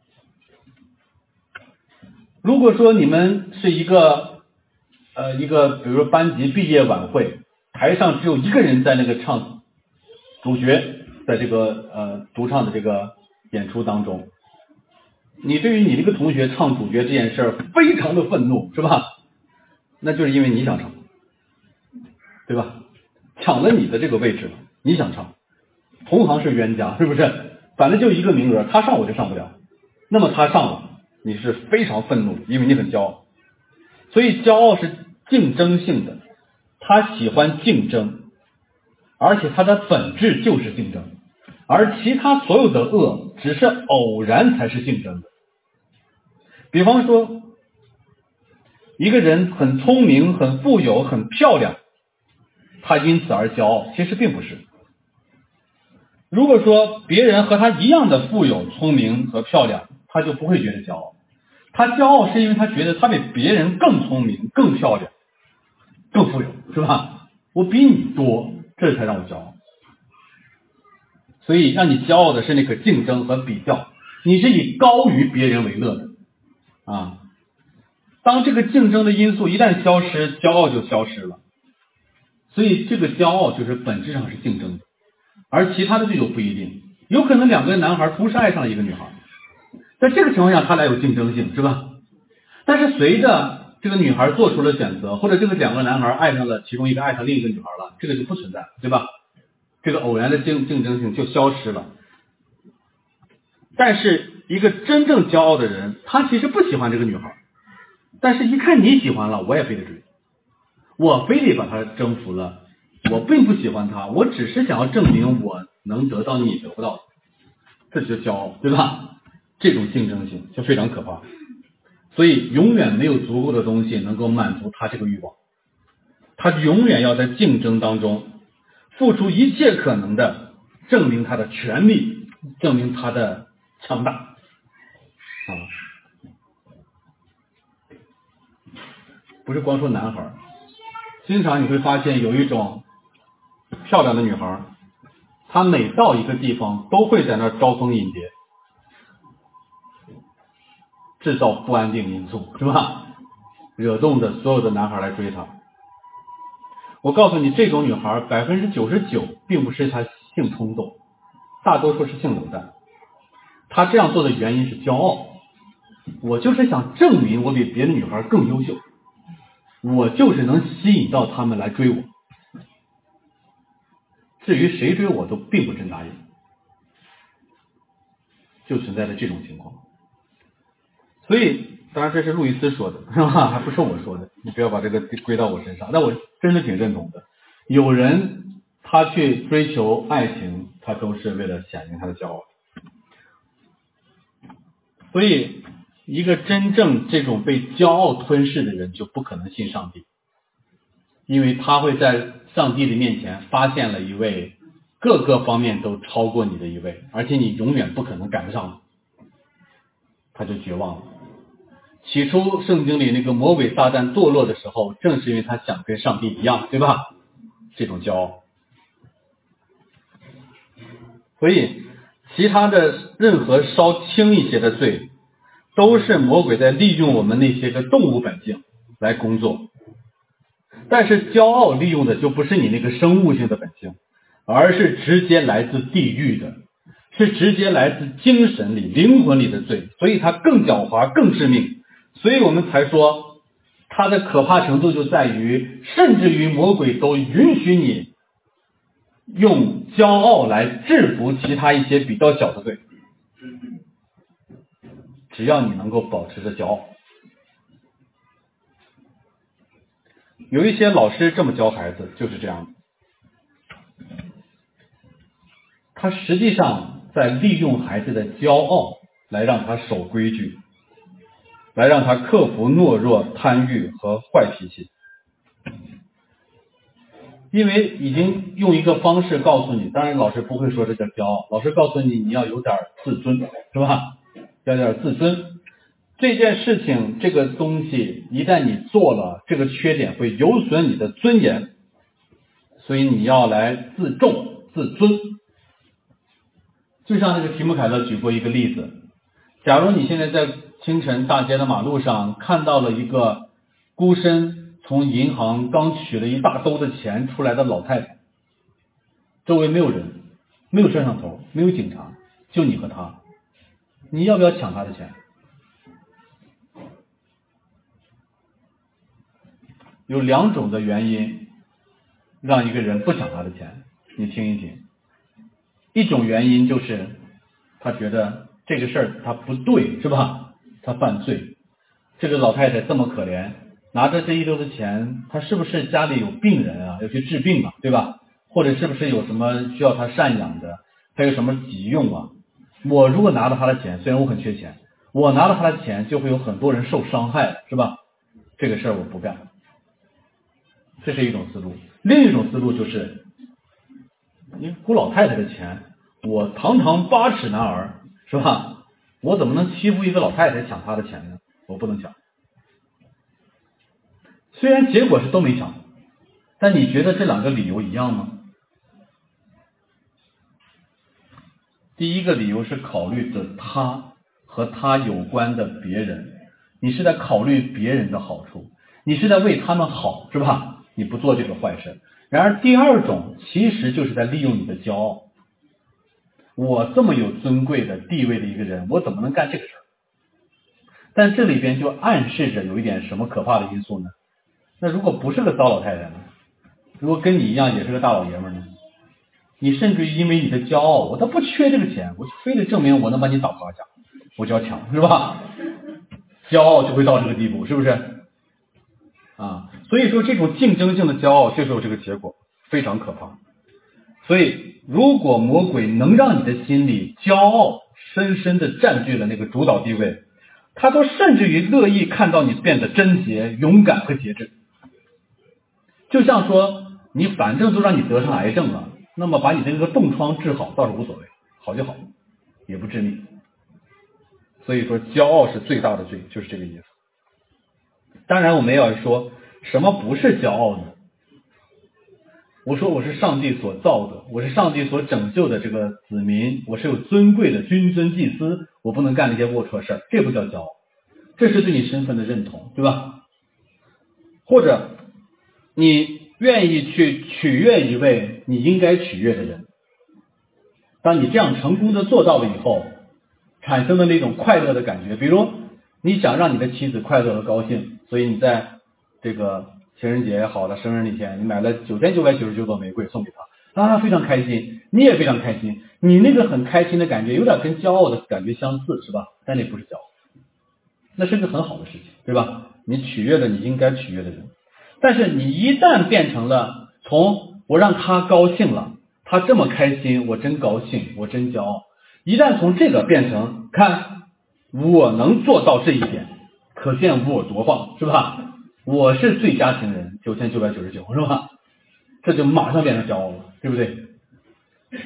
如果说你们是一个比如说班级毕业晚会，台上只有一个人在那个唱主角，在这个独唱的这个演出当中，你对于你这个同学唱主角这件事非常的愤怒，是吧？那就是因为你想唱，对吧？抢了你的这个位置了，你想唱，同行是冤家，是不是？反正就一个名额，他上我就上不了，那么他上了，你是非常愤怒，因为你很骄傲。所以骄傲是竞争性的，他喜欢竞争，而且他的本质就是竞争，而其他所有的恶只是偶然才是竞争的。比方说一个人很聪明、很富有、很漂亮，他因此而骄傲，其实并不是。如果说别人和他一样的富有、聪明和漂亮，他就不会觉得骄傲。他骄傲是因为他觉得他比别人更聪明、更漂亮、更富有，是吧？我比你多，这才让我骄傲。所以让你骄傲的是那个竞争和比较，你是以高于别人为乐的啊。当这个竞争的因素一旦消失，骄傲就消失了。所以这个骄傲就是本质上是竞争的，而其他的就不一定。有可能两个男孩同时爱上了一个女孩，在这个情况下他俩有竞争性，是吧？但是随着这个女孩做出了选择，或者这个两个男孩爱上了其中一个爱上另一个女孩了，这个就不存在，对吧？这个偶然的竞争性就消失了。但是一个真正骄傲的人，他其实不喜欢这个女孩，但是一看你喜欢了，我也非得追，我非得把她征服了。我并不喜欢她，我只是想要证明我能得到你得不到的，这就是骄傲，对吧？这种竞争性就非常可怕。所以永远没有足够的东西能够满足他这个欲望，他永远要在竞争当中付出一切可能的证明他的权利，证明他的强大不是光说男孩，经常你会发现有一种漂亮的女孩，她每到一个地方都会在那儿招蜂引蝶，制造不安定因素，是吧？惹动的所有的男孩来追她。我告诉你，这种女孩99%并不是她性冲动，大多数是性冷淡。她这样做的原因是骄傲，我就是想证明我比别的女孩更优秀，我就是能吸引到他们来追我，至于谁追我都并不真答应，就存在着这种情况。所以当然这是路易斯说的，是吧？还不是我说的，你不要把这个归到我身上。但我真的挺认同的，有人他去追求爱情，他都是为了显明他的骄傲。所以一个真正这种被骄傲吞噬的人就不可能信上帝，因为他会在上帝的面前发现了一位各个方面都超过你的一位，而且你永远不可能赶得上，他就绝望了。起初圣经里那个魔鬼撒旦堕落的时候，正是因为他想跟上帝一样，对吧？这种骄傲。所以其他的任何稍轻一些的罪，都是魔鬼在利用我们那些个动物本性来工作。但是骄傲利用的就不是你那个生物性的本性，而是直接来自地狱的，是直接来自精神里灵魂里的罪，所以它更狡猾更致命。所以我们才说它的可怕程度就在于，甚至于魔鬼都允许你用骄傲来制服其他一些比较小的罪，只要你能够保持着骄傲。有一些老师这么教孩子，就是这样的，他实际上在利用孩子的骄傲来让他守规矩，来让他克服懦弱、贪欲和坏脾气。因为已经用一个方式告诉你，当然老师不会说这叫骄傲，老师告诉你你要有点自尊，是吧？要有点自尊。这件事情这个东西一旦你做了，这个缺点会有损你的尊严，所以你要来自重自尊。就像这个提姆凯勒举过一个例子，假如你现在在清晨大街的马路上看到了一个孤身从银行刚取了一大兜的钱出来的老太太，周围没有人，没有摄像头，没有警察，就你和他，你要不要抢他的钱？有两种的原因让一个人不抢他的钱，你听一听。一种原因就是他觉得这个事儿他不对，是吧？他犯罪。这个老太太这么可怜，拿着这一兜的钱，他是不是家里有病人啊，要去治病啊，对吧？或者是不是有什么需要他赡养的，还有什么急用啊？我如果拿到他的钱，虽然我很缺钱，我拿到他的钱就会有很多人受伤害，是吧？这个事儿我不干。这是一种思路。另一种思路就是，你孤老太太的钱，我堂堂八尺男儿，是吧？我怎么能欺负一个老太太抢她的钱呢？我不能抢。虽然结果是都没抢，但你觉得这两个理由一样吗？第一个理由是考虑的他和他有关的别人，你是在考虑别人的好处，你是在为他们好，是吧？你不做这个坏事。然而第二种其实就是在利用你的骄傲，我这么有尊贵的地位的一个人，我怎么能干这个事儿？但这里边就暗示着有一点什么可怕的因素呢？那如果不是个糟老太太呢？如果跟你一样也是个大老爷们呢？你甚至于因为你的骄傲，我都不缺这个钱，我非得证明我能把你打趴下，我就要抢，是吧？骄傲就会到这个地步，是不是？所以说这种竞争性的骄傲就是有这个结果，非常可怕。所以如果魔鬼能让你的心里骄傲深深的占据了那个主导地位，他都甚至于乐意看到你变得贞洁、勇敢和节制。就像说你反正都让你得上癌症了，那么把你这个冻疮治好倒是无所谓，好就好，也不致命。所以说骄傲是最大的罪，就是这个意思。当然我们也要说什么不是骄傲呢？我说我是上帝所造的，我是上帝所拯救的这个子民，我是有尊贵的君尊祭司，我不能干那些龌龊事儿，这不叫骄傲，这是对你身份的认同，对吧？或者你愿意去取悦一位你应该取悦的人，当你这样成功的做到了以后，产生的那种快乐的感觉，比如你想让你的妻子快乐和高兴，所以你在这个情人节也好了，生日那天，你买了9999朵玫瑰送给他，非常开心，你也非常开心，你那个很开心的感觉有点跟骄傲的感觉相似，是吧？但那不是骄傲，那是个很好的事情，对吧？你取悦了你应该取悦的人。但是你一旦变成了从我让他高兴了，他这么开心，我真高兴，我真骄傲，一旦从这个变成看我能做到这一点，可见我多棒，是吧？我是最佳情人9999，是吧？这就马上变成骄傲了，对不对？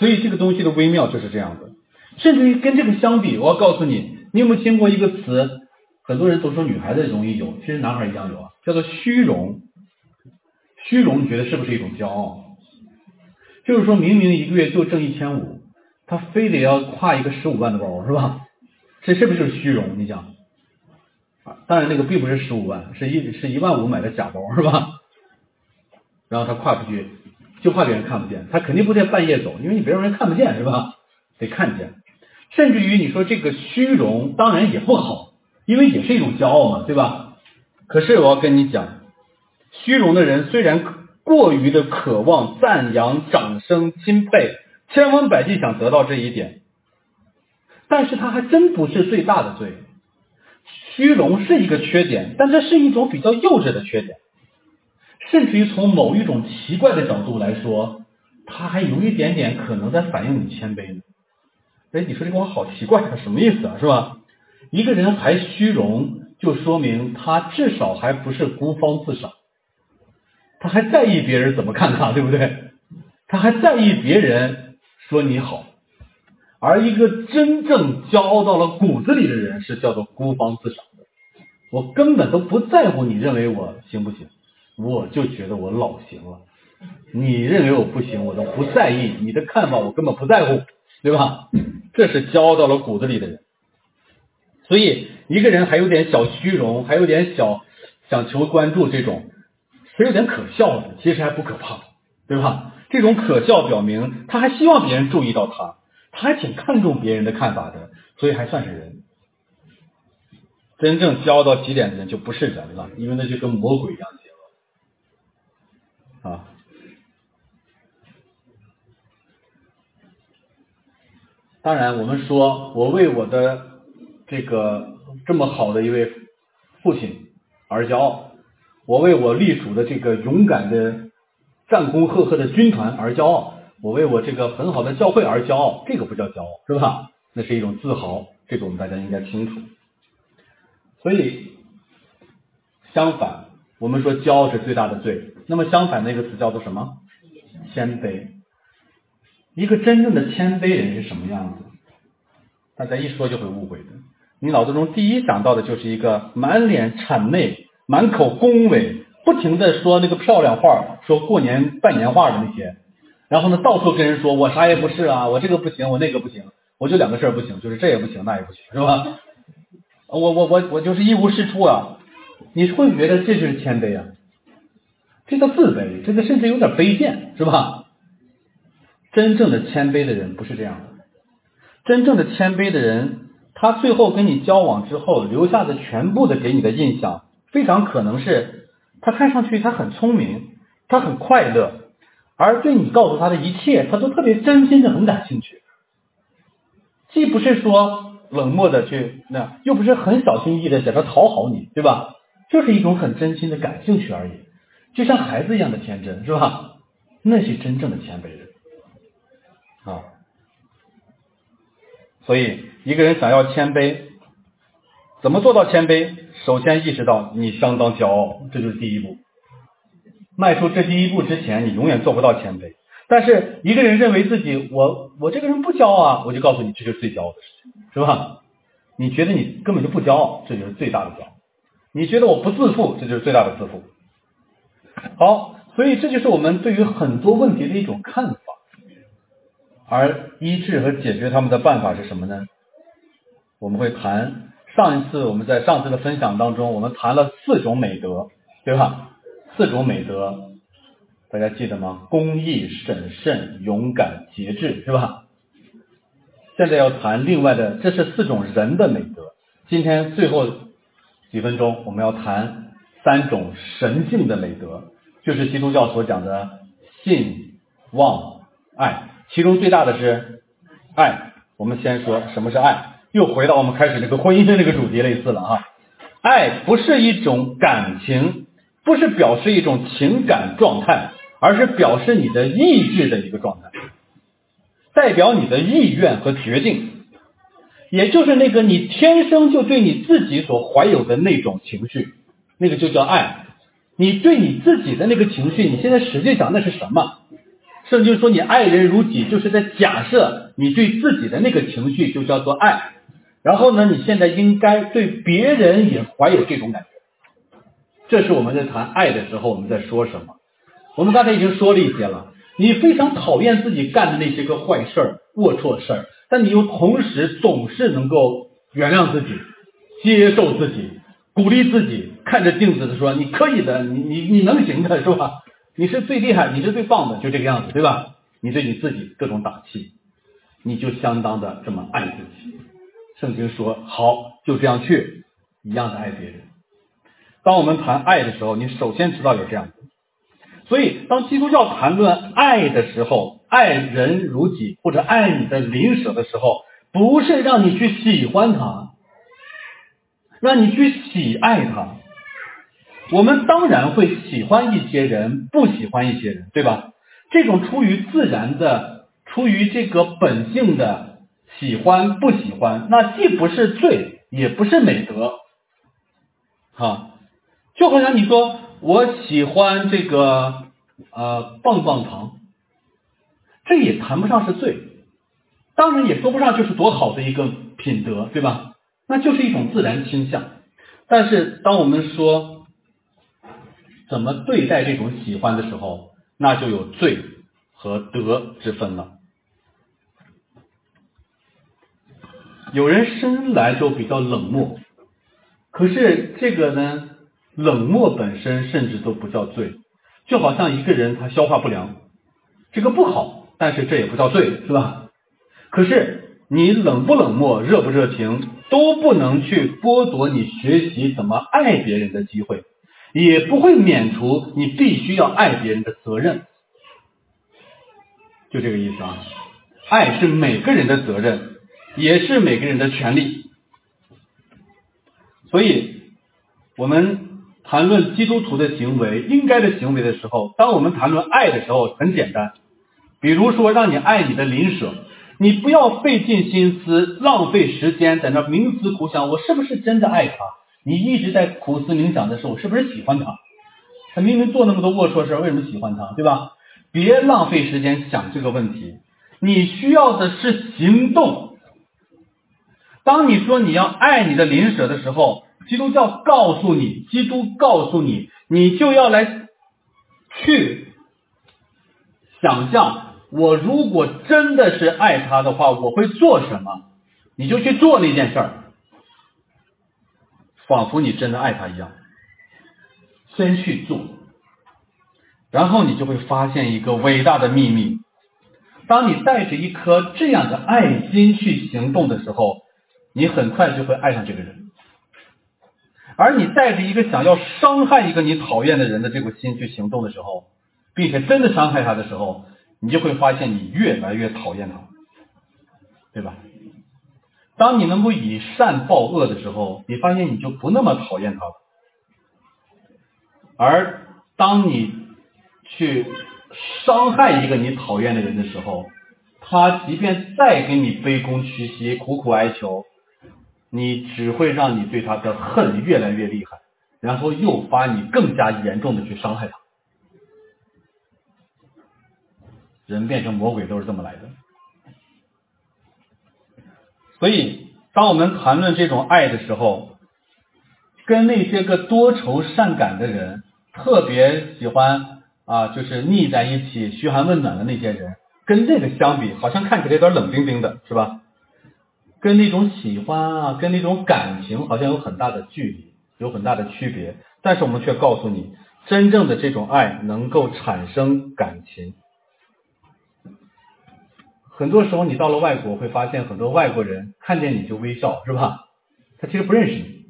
所以这个东西的微妙就是这样的。甚至于跟这个相比，我要告诉你，你有没有听过一个词，很多人都说女孩子容易有，其实男孩一样有啊，叫做虚荣。虚荣你觉得是不是一种骄傲？就是说明明一个月就挣1500，他非得要挎一个15万的包，是吧？这是不是虚荣？你讲当然那个并不是15万，是15000买的假包，是吧？然后他挎出去，就怕别人看不见，他肯定不在半夜走，因为你别让人看不见，是吧？得看见。甚至于你说这个虚荣当然也不好，因为也是一种骄傲嘛，对吧？可是我要跟你讲，虚荣的人虽然过于的渴望赞扬、掌声、钦佩，千方百计想得到这一点，但是他还真不是最大的罪。虚荣是一个缺点，但这是一种比较幼稚的缺点，甚至于从某一种奇怪的角度来说，它还有一点点可能在反映你谦卑呢。你说这个话好奇怪啊，什么意思啊，是吧？一个人还虚荣，就说明他至少还不是孤芳自赏，他还在意别人怎么看他，对不对？他还在意别人说你好。而一个真正骄傲到了骨子里的人是叫做孤芳自赏的，我根本都不在乎你认为我行不行，我就觉得我老行了，你认为我不行我都不在意，你的看法我根本不在乎，对吧？这是骄傲到了骨子里的人。所以一个人还有点小虚荣，还有点小想求关注，这种是有点可笑的，其实还不可怕，对吧？这种可笑表明他还希望别人注意到他，他还挺看重别人的看法的，所以还算是人。真正骄傲到极点的人就不是人了，因为那就跟魔鬼一样邪恶啊。当然我们说我为我的这么好的一位父亲而骄傲，我为我隶属的这个勇敢的战功赫赫的军团而骄傲，我为我这个很好的教会而骄傲，这个不叫骄傲，是吧？那是一种自豪，这个我们大家应该清楚。所以相反，我们说骄傲是最大的罪，那么相反那个词叫做什么？谦卑。一个真正的谦卑人是什么样子？大家一说就会误会的，你脑子中第一想到的就是一个满脸谄媚、满口恭维，不停的说那个漂亮话，说过年办年话的那些，然后呢到处跟人说我啥也不是啊，我这个不行，我那个不行，我就2个事不行，就是这也不行那也不行，是吧？我就是一无是处啊。你会觉得这就是谦卑啊？这叫自卑，这个甚至有点卑贱，是吧？真正的谦卑的人不是这样的。真正的谦卑的人，他最后跟你交往之后留下的全部的给你的印象，非常可能是他看上去他很聪明，他很快乐，而对你告诉他的一切他都特别真心的很感兴趣，既不是说冷漠的去那，又不是很小心翼翼的想着讨好你，对吧？就是一种很真心的感兴趣而已，就像孩子一样的天真，是吧？那是真正的谦卑人啊。所以一个人想要谦卑，怎么做到谦卑？首先意识到你相当骄傲，这就是第一步。迈出这第一步之前，你永远做不到谦卑。但是一个人认为自己我这个人不骄傲啊，我就告诉你这就是最骄傲的事情，是吧？你觉得你根本就不骄傲，这就是最大的骄傲。你觉得我不自负，这就是最大的自负。好，所以这就是我们对于很多问题的一种看法。而医治和解决他们的办法是什么呢？我们会谈我们在上次的分享当中，我们谈了4种美德，对吧？4种美德，大家记得吗？公义、审慎、勇敢、节制，是吧？现在要谈另外的，这是4种人的美德。今天最后几分钟，我们要谈3种神性的美德，就是基督教所讲的信、望、爱。其中最大的是爱。我们先说什么是爱，又回到我们开始这个婚姻的这个主题类似了啊。爱不是一种感情，不是表示一种情感状态，而是表示你的意志的一个状态，代表你的意愿和决定，也就是那个你天生就对你自己所怀有的那种情绪，那个就叫爱。你对你自己的那个情绪，你现在实际上那是什么？ 圣经说你爱人如己，就是在假设你对自己的那个情绪就叫做爱，然后呢，你现在应该对别人也怀有这种感觉。这是我们在谈爱的时候我们在说什么。我们刚才已经说了一些了，你非常讨厌自己干的那些个坏事儿、龌龊事儿，但你又同时总是能够原谅自己、接受自己、鼓励自己，看着镜子的说你可以的，你能行的，是吧？你是最厉害，你是最棒的，就这个样子，对吧？你对你自己各种打气，你就相当的这么爱自己。圣经说好，就这样去，一样的爱别人。当我们谈爱的时候，你首先知道有这样的。所以当基督教谈论爱的时候，爱人如己或者爱你的邻舍的时候，不是让你去喜欢他，让你去喜爱他。我们当然会喜欢一些人，不喜欢一些人，对吧？这种出于自然的，出于这个本性的喜欢不喜欢，那既不是罪，也不是美德。就好像你说我喜欢这个棒棒糖，这也谈不上是罪，当然也说不上就是多好的一个品德，对吧？那就是一种自然倾向。但是当我们说怎么对待这种喜欢的时候，那就有罪和德之分了。有人生来就比较冷漠，可是这个呢，冷漠本身甚至都不叫罪。就好像一个人他消化不良，这个不好，但是这也不叫罪，是吧？可是你冷不冷漠、热不热情，都不能去剥夺你学习怎么爱别人的机会，也不会免除你必须要爱别人的责任。就这个意思啊。爱是每个人的责任，也是每个人的权利。所以我们谈论基督徒的行为、应该的行为的时候，当我们谈论爱的时候很简单，比如说让你爱你的邻舍，你不要费尽心思浪费时间在那冥思苦想，我是不是真的爱他？你一直在苦思冥想的时候，我是不是喜欢他？他明明做那么多龌龊事，为什么喜欢他？对吧？别浪费时间想这个问题，你需要的是行动。当你说你要爱你的邻舍的时候，基督告诉你，你就要来去想象，我如果真的是爱他的话，我会做什么？你就去做那件事儿，仿佛你真的爱他一样，先去做，然后你就会发现一个伟大的秘密。当你带着一颗这样的爱心去行动的时候，你很快就会爱上这个人。而你带着一个想要伤害一个你讨厌的人的这个心去行动的时候，并且真的伤害他的时候，你就会发现你越来越讨厌他，对吧？当你能够以善报恶的时候，你发现你就不那么讨厌他了。而当你去伤害一个你讨厌的人的时候，他即便再给你卑躬屈膝、苦苦哀求，你只会让你对他的恨越来越厉害，然后诱发你更加严重的去伤害他。人变成魔鬼都是这么来的。所以当我们谈论这种爱的时候，跟那些个多愁善感的人，特别喜欢就是腻在一起嘘寒问暖的那些人，跟这个相比，好像看起来有点冷冰冰的，是吧？跟那种喜欢跟那种感情好像有很大的距离，有很大的区别。但是我们却告诉你，真正的这种爱能够产生感情。很多时候你到了外国会发现，很多外国人看见你就微笑，是吧？他其实不认识你。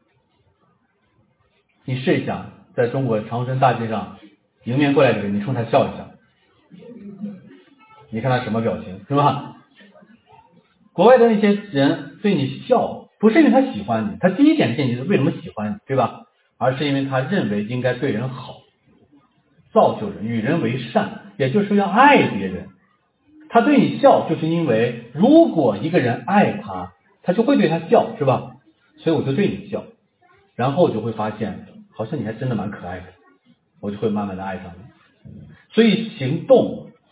你试一下，在中国长春大街上迎面过来的人，你冲他笑一下，你看他什么表情，是吧？国外的那些人对你笑，不是因为他喜欢你，他第一点见你是为什么喜欢你，对吧？而是因为他认为应该对人好，造就人，与人为善，也就是要爱别人。他对你笑，就是因为如果一个人爱他，他就会对他笑，是吧？所以我就对你笑，然后我就会发现，好像你还真的蛮可爱的，我就会慢慢的爱上你。所以行动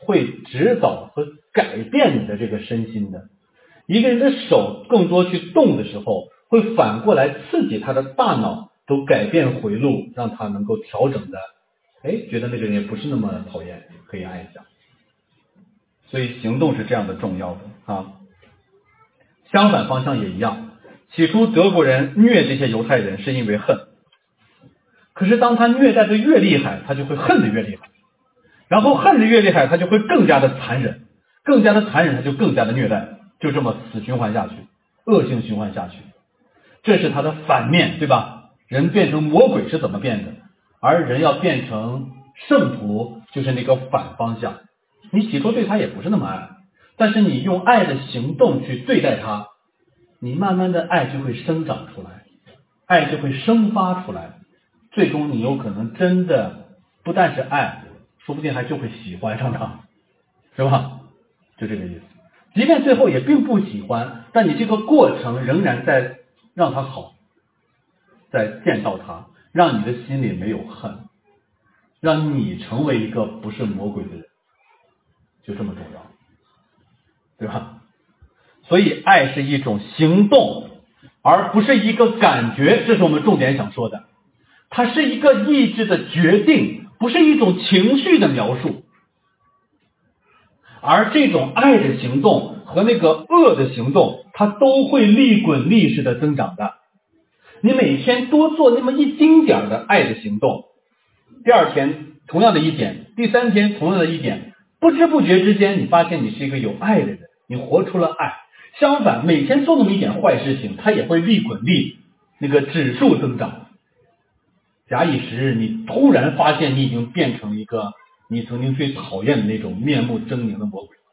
会指导和改变你的这个身心的。一个人的手更多去动的时候，会反过来刺激他的大脑都改变回路，让他能够调整的，觉得那个人也不是那么讨厌，可以爱一下。所以行动是这样的重要的啊。相反方向也一样，起初德国人虐这些犹太人是因为恨，可是当他虐待的越厉害，他就会恨的越厉害，然后恨的越厉害，他就会更加的残忍，更加的残忍，他就更加的虐待，就这么死循环下去，恶性循环下去。这是他的反面，对吧？人变成魔鬼是怎么变的？而人要变成圣徒，就是那个反方向。你起初对他也不是那么爱，但是你用爱的行动去对待他，你慢慢的爱就会生长出来，爱就会生发出来，最终你有可能真的不但是爱，说不定还就会喜欢上他，是吧？就这个意思。即便最后也并不喜欢，但你这个过程仍然在让他好，在见到他，让你的心里没有恨，让你成为一个不是魔鬼的人，就这么重要，对吧？所以爱是一种行动，而不是一个感觉，这是我们重点想说的。它是一个意志的决定，不是一种情绪的描述。而这种爱的行动和那个恶的行动，它都会利滚利式的增长的。你每天多做那么一丁点的爱的行动，第二天同样的一点，第三天同样的一点，不知不觉之间你发现你是一个有爱的人，你活出了爱。相反，每天做那么一点坏事情，它也会利滚利，那个指数增长。假以时日，你突然发现你已经变成一个你曾经最讨厌的那种面目狰狞的魔鬼。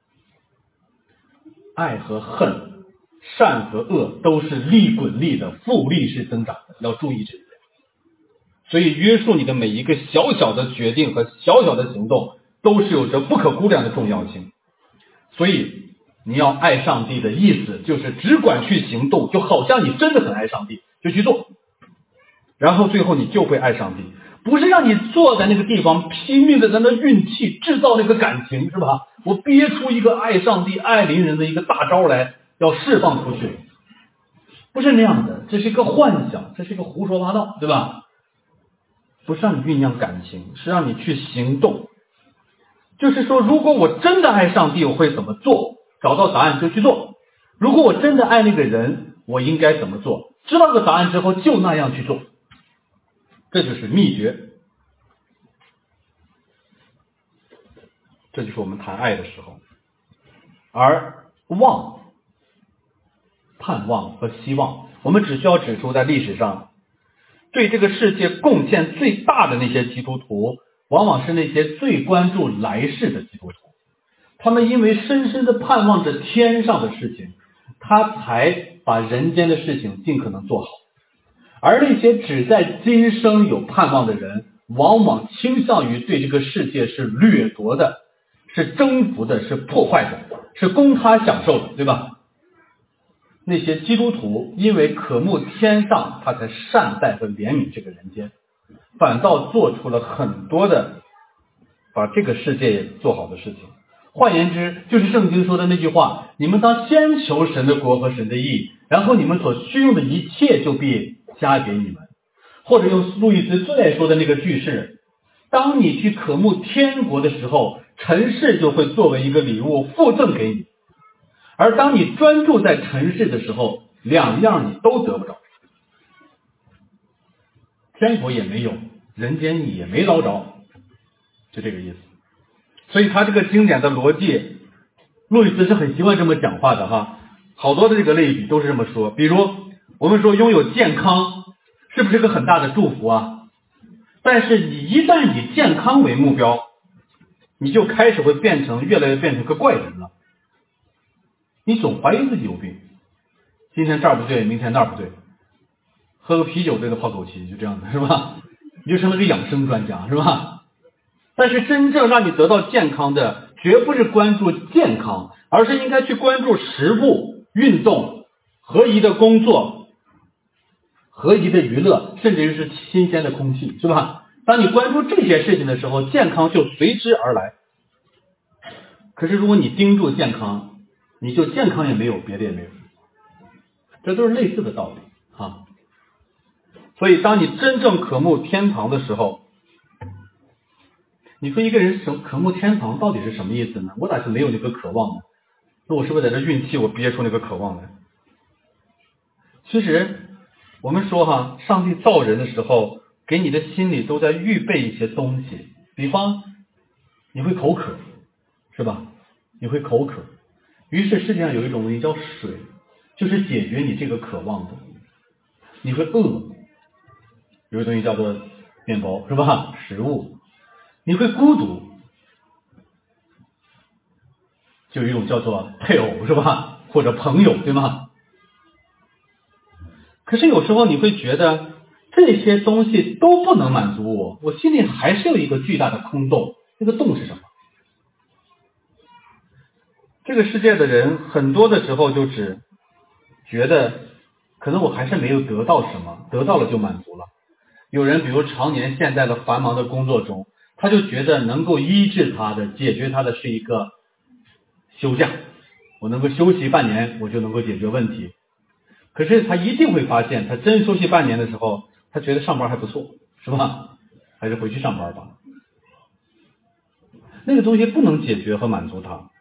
爱和恨，善和恶都是利滚利的复利式增长的，要注意这一点。所以约束你的每一个小小的决定和小小的行动都是有着不可估量的重要性。所以你要爱上帝的意思就是只管去行动，就好像你真的很爱上帝，就去做，然后最后你就会爱上帝。不是让你坐在那个地方拼命的在那运气制造那个感情，是吧？我憋出一个爱上帝爱邻人的一个大招来，要释放出去，不是那样的，这是一个幻想，这是一个胡说八道，对吧？不是让你酝酿感情，是让你去行动。就是说，如果我真的爱上帝，我会怎么做？找到答案就去做。如果我真的爱那个人，我应该怎么做？知道个答案之后就那样去做，这就是秘诀。这就是我们谈爱的时候。而盼望和希望，我们只需要指出在历史上对这个世界贡献最大的那些基督徒，往往是那些最关注来世的基督徒。他们因为深深的盼望着天上的事情，他才把人间的事情尽可能做好。而那些只在今生有盼望的人，往往倾向于对这个世界是掠夺的，是征服的，是破坏的，是供他享受的，对吧？那些基督徒因为渴慕天上，他才善待和怜悯这个人间，反倒做出了很多的把这个世界也做好的事情。换言之，就是圣经说的那句话，你们当先求神的国和神的义，然后你们所需用的一切就必加给你们。或者用路易斯最爱说的那个句式，当你去渴慕天国的时候，尘世就会作为一个礼物附赠给你，而当你专注在尘世的时候，两样你都得不着，天国也没有，人间你也没捞着，就这个意思。所以他这个经典的逻辑，路易斯是很习惯这么讲话的哈。好多的这个类比都是这么说，比如我们说拥有健康是不是个很大的祝福啊？但是你一旦以健康为目标，你就开始会越来越变成个怪人了。你总怀疑自己有病，今天这儿不对，明天那儿不对，喝个啤酒对着泡枸杞，就这样的，是吧？你就成了个养生专家，是吧？但是真正让你得到健康的，绝不是关注健康，而是应该去关注食物、运动、合宜的工作、合宜的娱乐，甚至于是新鲜的空气，是吧？当你关注这些事情的时候，健康就随之而来。 可是如果你盯住健康，你就健康也没有，别的也没有，这都是类似的道理啊。所以当你真正渴慕天堂的时候，你说一个人渴慕天堂到底是什么意思呢？我咋是没有那个渴望呢？那我是不是在这运气我憋出那个渴望来？其实我们说哈，上帝造人的时候给你的心里都在预备一些东西，比方你会口渴，是吧？你会口渴，于是世界上有一种东西叫水，就是解决你这个渴望的。你会饿，有一个东西叫做面包，是吧？食物。你会孤独，就有一种叫做配偶，是吧？或者朋友，对吗？可是有时候你会觉得这些东西都不能满足我，我心里还是有一个巨大的空洞，那个洞是什么？这个世界的人很多的时候就只觉得可能我还是没有得到什么，得到了就满足了。有人比如常年陷在了繁忙的工作中，他就觉得能够医治他的解决他的是一个休假，我能够休息半年我就能够解决问题。可是他一定会发现，他真休息半年的时候，他觉得上班还不错，是吧？还是回去上班吧。那个东西不能解决和满足他，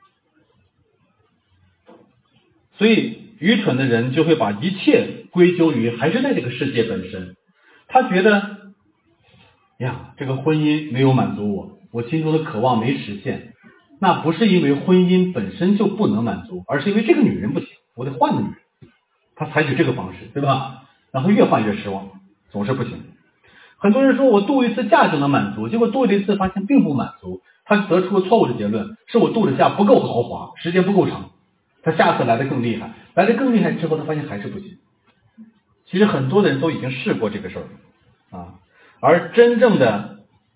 所以愚蠢的人就会把一切归咎于还是在这个世界本身。他觉得呀，这个婚姻没有满足我，我心中的渴望没实现，那不是因为婚姻本身就不能满足，而是因为这个女人不行，我得换个女人。他采取这个方式，对吧？然后越换越失望，总是不行。很多人说我度一次假就能满足，结果度了一次发现并不满足，他得出了错误的结论，是我度的假不够豪华，时间不够长。他下次来的更厉害，来的更厉害之后他发现还是不行。其实很多的人都已经试过这个事儿啊，而真正的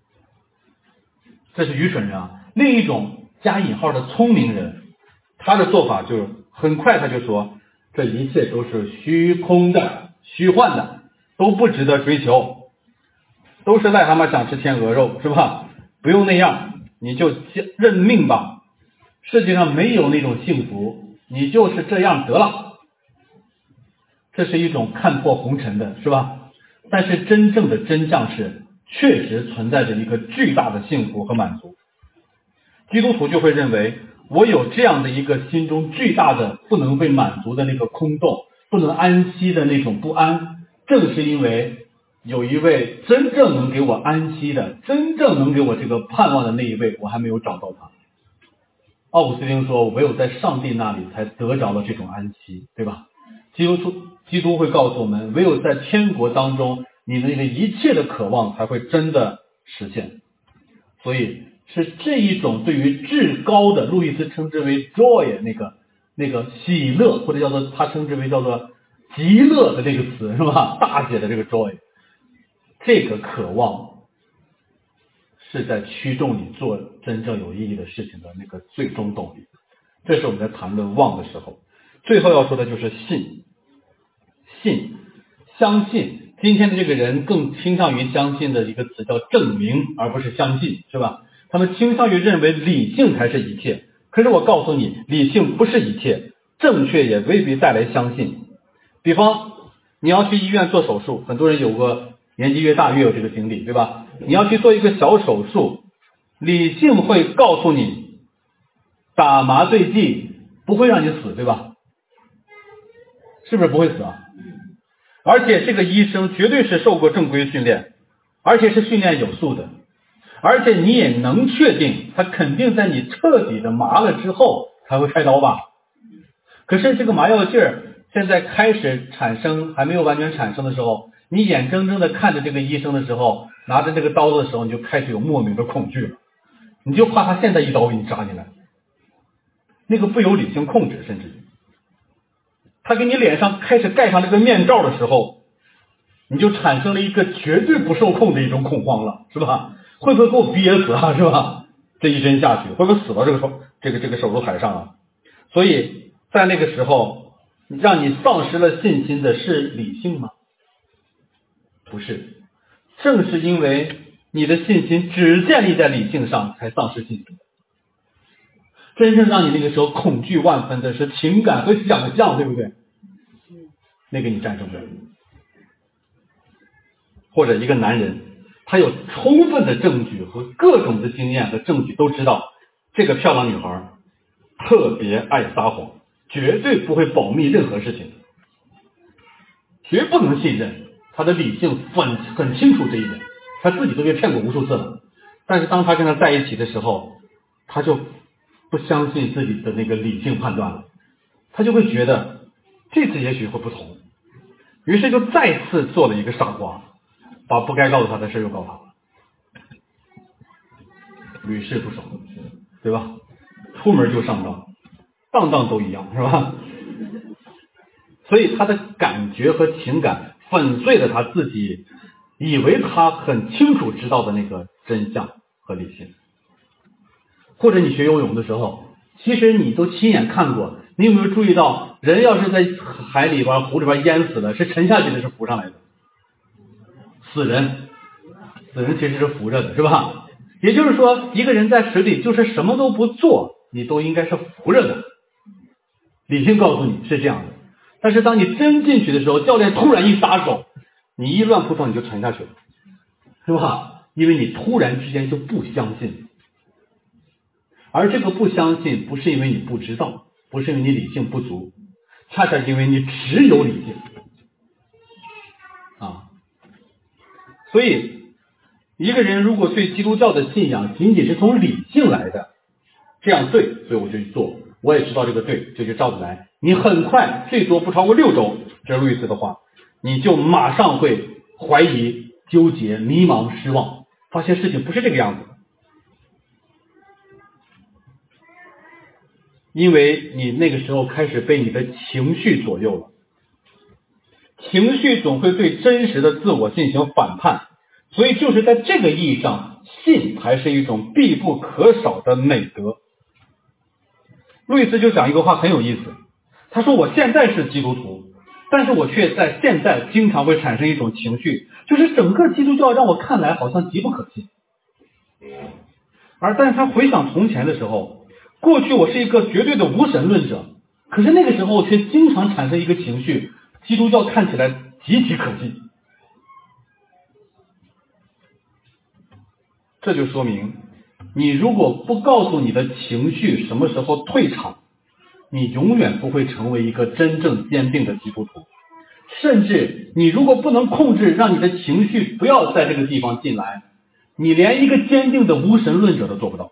这是愚蠢人啊。另一种加引号的聪明人，他的做法就是很快他就说，这一切都是虚空的、虚幻的，都不值得追求，都是癞蛤蟆想吃天鹅肉，是吧？不用那样，你就认命吧。世界上没有那种幸福，你就是这样得了。这是一种看破红尘的，是吧？但是真正的真相是，确实存在着一个巨大的幸福和满足。基督徒就会认为，我有这样的一个心中巨大的不能被满足的那个空洞，不能安息的那种不安，正是因为有一位真正能给我安息的，真正能给我这个盼望的那一位，我还没有找到他。奥古斯丁说，唯有在上帝那里才得着了这种安息，对吧？基督会告诉我们，唯有在天国当中，你的那个一切的渴望才会真的实现。所以是这一种对于至高的，路易斯称之为 joy， 那个喜乐，或者叫做他称之为叫做极乐的这个词，是吧？大写的这个 joy， 这个渴望是在驱动你做真正有意义的事情的那个最终动力。这是我们在谈论望的时候，最后要说的就是信，相信。今天的这个人更倾向于相信的一个词叫证明，而不是相信，是吧？他们倾向于认为理性才是一切，可是我告诉你，理性不是一切，正确也未必带来相信。比方你要去医院做手术，很多人有过年纪越大越有这个经历，对吧？你要去做一个小手术，理性会告诉你打麻醉剂不会让你死，对吧？是不是不会死啊？而且这个医生绝对是受过正规训练，而且是训练有素的，而且你也能确定他肯定在你彻底的麻了之后才会开刀吧。可是这个麻药劲儿现在开始产生，还没有完全产生的时候，你眼睁睁的看着这个医生的时候，拿着这个刀子的时候，你就开始有莫名的恐惧了，你就怕他现在一刀给你扎进来，那个不由理性控制，甚至他给你脸上开始盖上这个面罩的时候，你就产生了一个绝对不受控的一种恐慌了，是吧？会不会给我憋死啊，是吧？这一针下去，会不会死到这个手术台上啊？所以在那个时候，让你丧失了信心的是理性吗？不是，正是因为你的信心只建立在理性上，才丧失信心。 真正让你那个时候恐惧万分的是情感和想象，对不对？那个你战胜不了。或者一个男人，他有充分的证据和各种的经验和证据，都知道这个漂亮女孩特别爱撒谎，绝对不会保密任何事情，绝不能信任。他的理性很清楚这一点，他自己都被骗过无数次了。但是当他跟他在一起的时候，他就不相信自己的那个理性判断了，他就会觉得这次也许会不同，于是就再次做了一个傻瓜，把不该告诉他的事又告诉他了，屡试不爽，对吧？出门就上当，当当都一样，是吧？所以他的感觉和情感粉碎了他自己以为他很清楚知道的那个真相和理性。或者你学游泳的时候，其实你都亲眼看过，你有没有注意到，人要是在海里边湖里边淹死了，是沉下去的，是浮上来的？死人其实是浮着的，是吧？也就是说，一个人在水里就是什么都不做，你都应该是浮着的，理性告诉你是这样的。但是当你真进去的时候，教练突然一撒手，你一乱扑腾你就沉下去了，是吧？因为你突然之间就不相信。而这个不相信不是因为你不知道，不是因为你理性不足，恰恰因为你只有理性啊。所以一个人如果对基督教的信仰仅仅是从理性来的，这样对，所以我就去做，我也知道这个对，就去照着来，你很快最多不超过6周，这是路易斯的话，你就马上会怀疑、纠结、迷茫、失望，发现事情不是这个样子的。因为你那个时候开始被你的情绪左右了，情绪总会对真实的自我进行反叛，所以就是在这个意义上，信才是一种必不可少的美德。路易斯就讲一个话很有意思，他说我现在是基督徒，但是我却在现在经常会产生一种情绪，就是整个基督教让我看来好像极不可信。但是他回想从前的时候，过去我是一个绝对的无神论者，可是那个时候却经常产生一个情绪，基督教看起来极其可信。这就说明，你如果不告诉你的情绪什么时候退场，你永远不会成为一个真正坚定的基督徒。甚至你如果不能控制让你的情绪不要在这个地方进来，你连一个坚定的无神论者都做不到。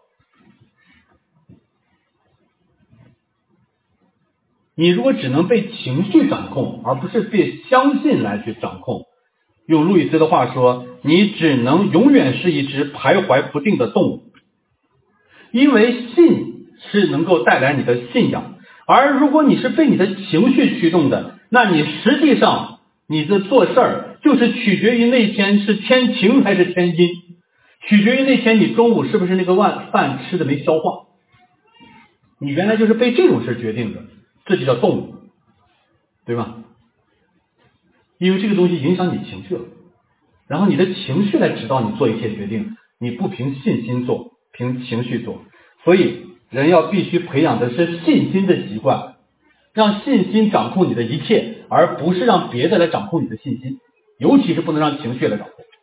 你如果只能被情绪掌控，而不是被相信来去掌控，用路易斯的话说，你只能永远是一只徘徊不定的动物。因为信是能够带来你的信仰，而如果你是被你的情绪驱动的，那你实际上你的做事儿就是取决于那天是天晴还是天阴，取决于那天你中午是不是那个饭吃的没消化。你原来就是被这种事决定的，这就叫动物，对吧？因为这个东西影响你情绪了，然后你的情绪来指导你做一切决定，你不凭信心做，凭情绪做。所以人要必须培养的是信心的习惯，让信心掌控你的一切，而不是让别的来掌控你的信心，尤其是不能让情绪来掌控，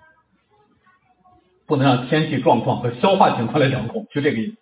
不能让天气状况和消化情况来掌控，就这个意思。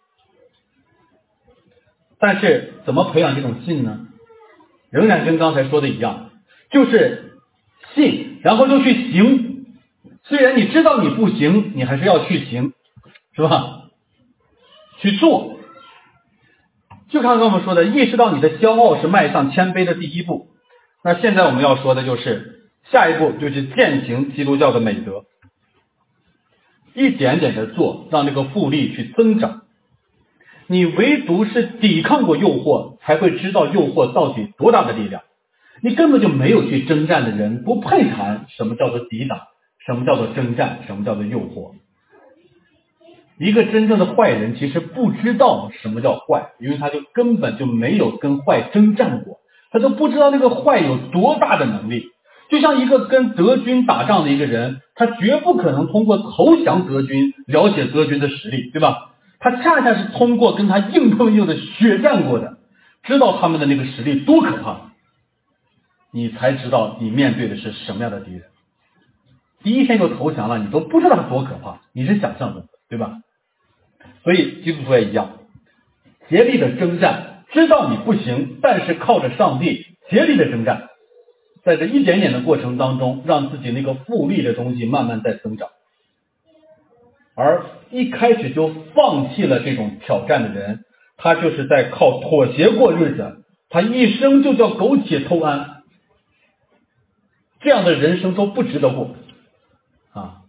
但是怎么培养这种信呢？仍然跟刚才说的一样，就是信，然后就去行。虽然你知道你不行，你还是要去行，是吧？去做。就刚刚我们说的，意识到你的骄傲是迈向谦卑的第一步。那现在我们要说的就是下一步，就是践行基督教的美德，一点点的做，让这个复利去增长。你唯独是抵抗过诱惑，才会知道诱惑到底多大的力量。你根本就没有去征战的人，不配谈什么叫做抵挡，什么叫做征战，什么叫做诱惑。一个真正的坏人其实不知道什么叫坏，因为他就根本就没有跟坏征战过，他都不知道那个坏有多大的能力。就像一个跟德军打仗的一个人，他绝不可能通过投降德军了解德军的实力，对吧？ 他恰恰是通过跟他硬碰硬的血战过的，知道他们的那个实力多可怕，你才知道你面对的是什么样的敌人。第一天就投降了，你都不知道他多可怕，你是想象中的，对吧？所以基督徒也一样，竭力的征战，知道你不行，但是靠着上帝竭力的征战，在这一点点的过程当中，让自己那个复利的东西慢慢在增长。而一开始就放弃了这种挑战的人，他就是在靠妥协过日子，他一生就叫苟且偷安，这样的人生都不值得过啊！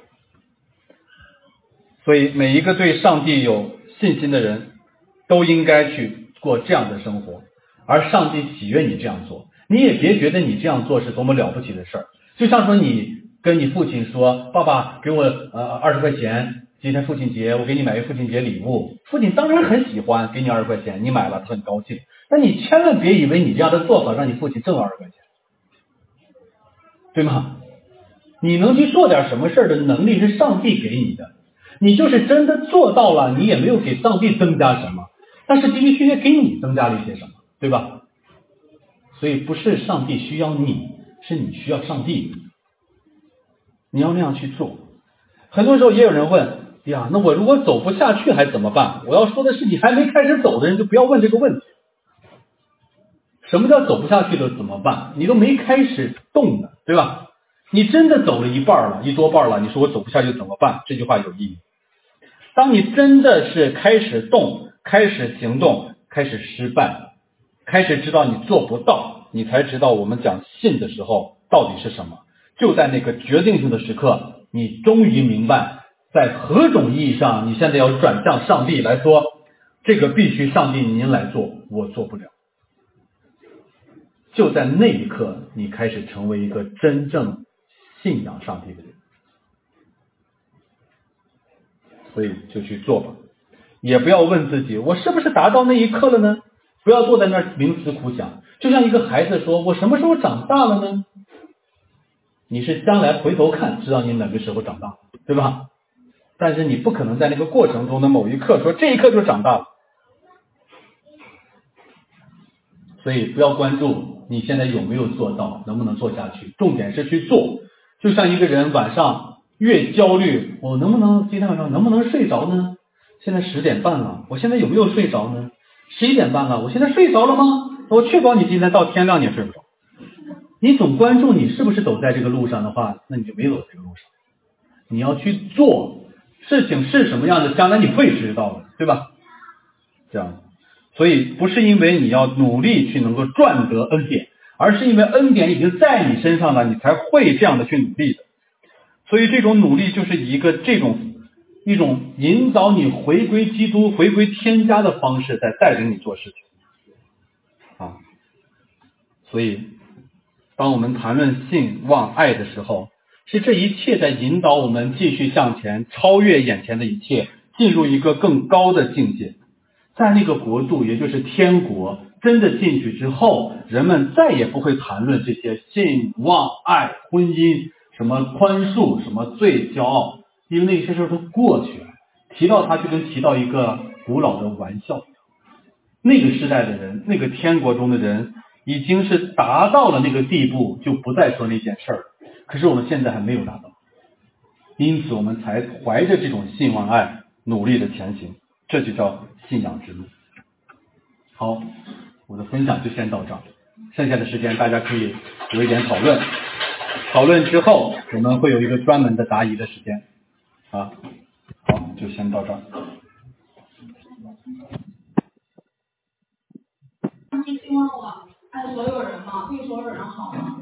所以每一个对上帝有信心的人都应该去过这样的生活，而上帝喜悦你这样做，你也别觉得你这样做是多么了不起的事儿。就像说你跟你父亲说，爸爸给我20块钱，今天父亲节我给你买一个父亲节礼物，父亲当然很喜欢，给你20块钱，你买了他很高兴，但你千万别以为你这样的做法让你父亲挣20块钱，对吗？你能去做点什么事儿的能力是上帝给你的，你就是真的做到了，你也没有给上帝增加什么，但是的的确确给你增加了一些什么，对吧？所以不是上帝需要你，是你需要上帝，你要那样去做。很多时候也有人问呀，那我如果走不下去还怎么办？我要说的是，你还没开始走的人就不要问这个问题。什么叫走不下去的怎么办？你都没开始动呢，对吧？你真的走了一半了，一多半了，你说我走不下去怎么办？这句话有意义。当你真的是开始动，开始行动，开始失败，开始知道你做不到，你才知道我们讲信的时候到底是什么。就在那个决定性的时刻，你终于明白在何种意义上你现在要转向上帝来说，这个必须上帝您来做，我做不了。就在那一刻，你开始成为一个真正信仰上帝的人。所以就去做吧，也不要问自己我是不是达到那一刻了呢？不要坐在那儿冥思苦想。就像一个孩子说，我什么时候长大了呢？你是将来回头看知道你哪个时候长大，对吧？但是你不可能在那个过程中的某一刻说这一刻就长大了。所以不要关注你现在有没有做到，能不能做下去，重点是去做。就像一个人晚上越焦虑，我能不能今天晚上能不能睡着呢？现在10点半了，我现在有没有睡着呢？11点半了，我现在睡着了吗？我确保你今天到天亮你也睡不着。你总关注你是不是走在这个路上的话，那你就没走这个路上。你要去做，事情是什么样的，将来你会知道的，对吧？这样，所以不是因为你要努力去能够赚得恩典，而是因为恩典已经在你身上了，你才会这样的去努力的。所以这种努力就是一种引导你回归基督、回归天家的方式，在带领你做事情啊。所以当我们谈论信望爱的时候，是这一切在引导我们继续向前，超越眼前的一切，进入一个更高的境界。在那个国度，也就是天国，真的进去之后，人们再也不会谈论这些信望爱婚姻什么宽恕什么罪骄傲，因为那些事儿都过去了，提到它就跟提到一个古老的玩笑。那个时代的人，那个天国中的人已经是达到了那个地步，就不再说那件事儿了。可是我们现在还没有达到，因此我们才怀着这种信望爱努力的前行，这就叫信仰之路。好，我的分享就先到这儿，剩下的时间大家可以有一点讨论，讨论之后我们会有一个专门的答疑的时间啊。好，就先到这儿。 上帝希望我爱所有人吗？对所有人好吗？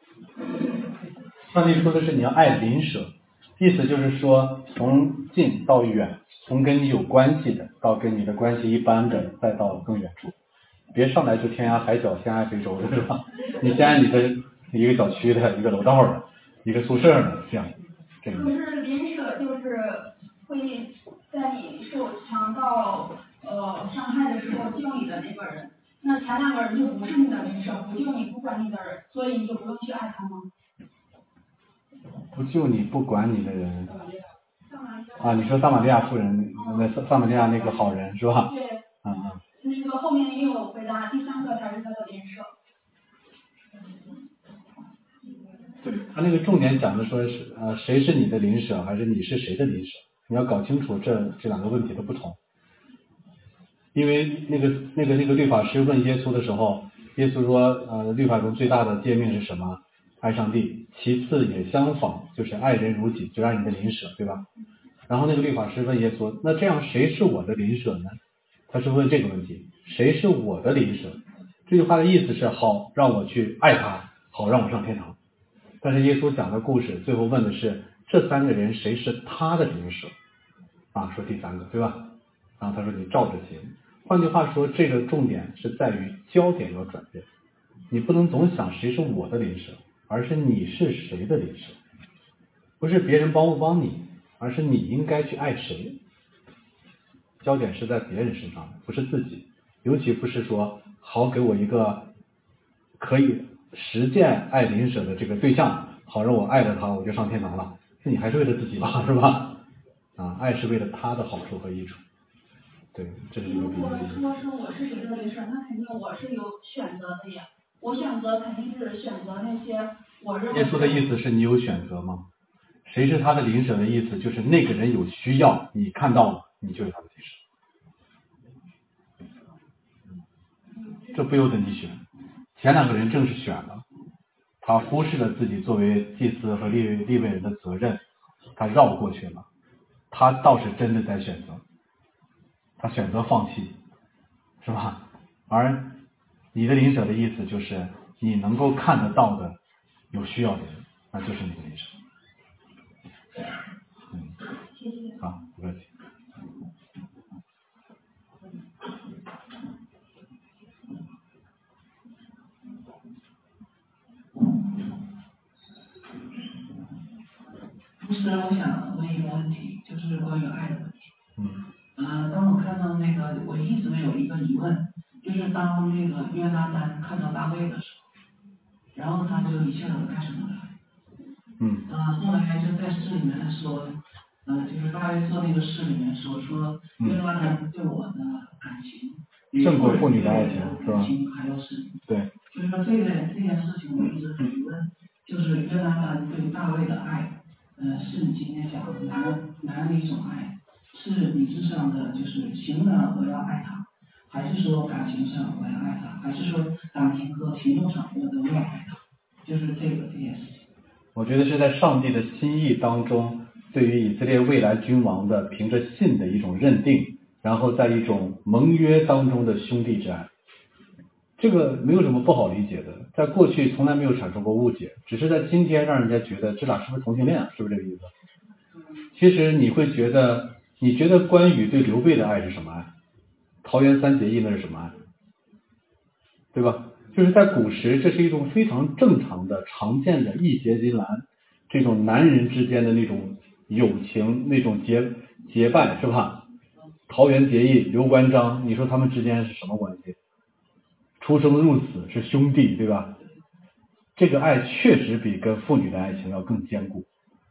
上帝说的是你要爱邻舍，意思就是说从近到远，从跟你有关系的到跟你的关系一般的，再到更远处。别上来就天涯海角先爱非洲的，是吧？你先爱你的一个小区的一个楼道的一个宿舍的，这样这个。 就是邻舍，就是会在你受强盗伤害的时候救你的那个人，那前2个人就不是你的邻舍，不救你不管你的人，所以你就不用去爱他吗？ 不救你不管你的人， 上啊， 你说撒玛利亚妇人，那撒玛利亚那个好人是吧？ 对，就是说后面也有回答，第三个才是他的邻舍。 对，他那个重点讲的说是谁是你的邻舍，还是你是谁的邻舍？你要搞清楚这两个问题的不同。因为那个律法师问耶稣的时候，耶稣说律法中最大的诫命是什么？爱上帝，其次也相仿，就是爱人如己，就爱你的邻舍，对吧？然后那个律法师问耶稣，那这样谁是我的邻舍呢？他是问这个问题，谁是我的邻舍？这句话的意思是好让我去爱他，好让我上天堂。但是耶稣讲的故事最后问的是这三个人谁是他的邻舍说第三个，对吧？然后他说你照着行。换句话说，这个重点是在于焦点要转变，你不能总想谁是我的邻舍，而是你是谁的邻舍。不是别人帮不帮你，而是你应该去爱谁。焦点是在别人身上，不是自己，尤其不是说好给我一个可以实践爱邻舍的这个对象，好让我爱了他我就上天堂了，那你还是为了自己吧，是吧？爱是为了他的好处和益处。对，这是一个比喻。 如果说我是谁的邻舍，那肯定我是有选择的呀。我选择肯定是选择那些我认为。 耶稣的意思是你有选择吗？谁是他的邻舍的意思就是那个人有需要，你看到了，你就是他的邻舍。这不由得你选。前两个人正是选了，他忽视了自己作为祭司和利未人的责任，他绕过去了。他倒是真的在选择，他选择放弃，是吧？而你的邻舍的意思就是你能够看得到的有需要的人，那就是你的邻舍。 谢谢。 好，不客气。 同时，我想问一个问题，就是关于爱的问题。当我看到那个，我一直有一个疑问，就是当那个约拿单看到大卫的时候，然后他就一下子爱上了他。后来就在诗里面说，就是大卫做那个诗里面说约拿单对我的感情胜过妇女的爱情，是吧？ 还有是。 对。 所以说这件事情我一直很疑问，就是约拿单对大卫的爱。是你今天讲的哪样的一种爱？是理智上的，就是行的我要爱他，还是说感情上我要爱他，还是说感情和行动上我都要爱他？就是这件事情。 我觉得是在上帝的心意当中，对于以色列未来君王的凭着信的一种认定，然后在一种盟约当中的兄弟之爱。这个没有什么不好理解的，在过去从来没有产生过误解，只是在今天让人家觉得这俩是不是同性恋，是不是这个意思？其实你觉得关羽对刘备的爱是什么爱？桃园三结义那是什么爱？对吧？就是在古时，这是一种非常正常的、常见的义结金兰，这种男人之间的那种友情，那种结拜，是吧？桃园结义，刘关张，你说他们之间是什么关系？出生入死是兄弟，对吧？这个爱确实比跟父女的爱情要更坚固。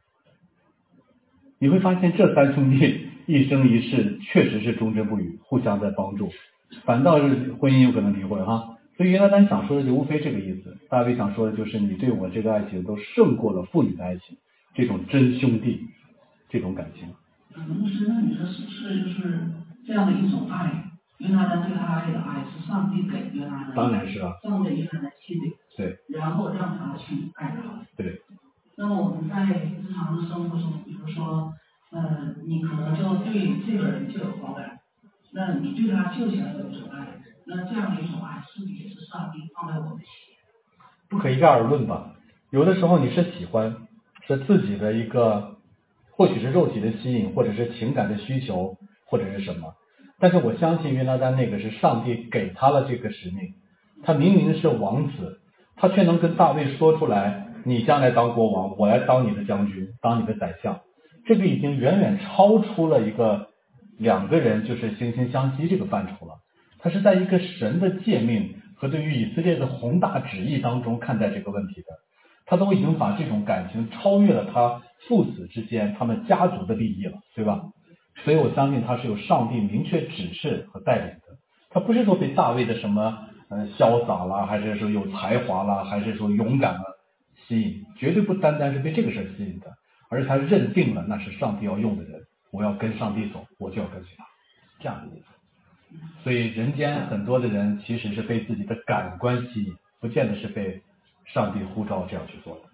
你会发现这三兄弟一生一世确实是忠贞不渝，互相在帮助，反倒是婚姻有可能离婚哈。所以约拿单想说的就无非这个意思，大卫想说的就是你对我这个爱情都胜过了父女的爱情，这种真兄弟这种感情。 牧师，那你说是不是就是这样的一种爱？约拿单对大卫的爱是上帝给约拿单， 当然是啊， 放在约拿单心里， 对， 然后让他去爱他， 对。 那么我们在日常的生活中，比如说，你可能就对这个人就有好感，那你对他就想有一种爱，那这样的一种爱是不是也是上帝放在我们心里？ 不可一概而论吧。有的时候你是喜欢，是自己的一个，或许是肉体的吸引，或者是情感的需求，或者是什么。但是我相信约拿单那个是上帝给他了这个使命，他明明是王子，他却能跟大卫说出来，你将来当国王，我来当你的将军，当你的宰相。这个已经远远超出了一个两个人就是惺惺相惜这个范畴了。他是在一个神的诫命和对于以色列的宏大旨意当中看待这个问题的，他都已经把这种感情超越了他父子之间他们家族的利益了，对吧？所以我相信他是有上帝明确指示和带领的，他不是说被大卫的什么潇洒啦，还是说有才华啦，还是说勇敢了吸引，绝对不单单是被这个事儿吸引的，而是他认定了那是上帝要用的人，我要跟上帝走，我就要跟随他，这样的意思。所以人间很多的人其实是被自己的感官吸引，不见得是被上帝呼召这样去做的。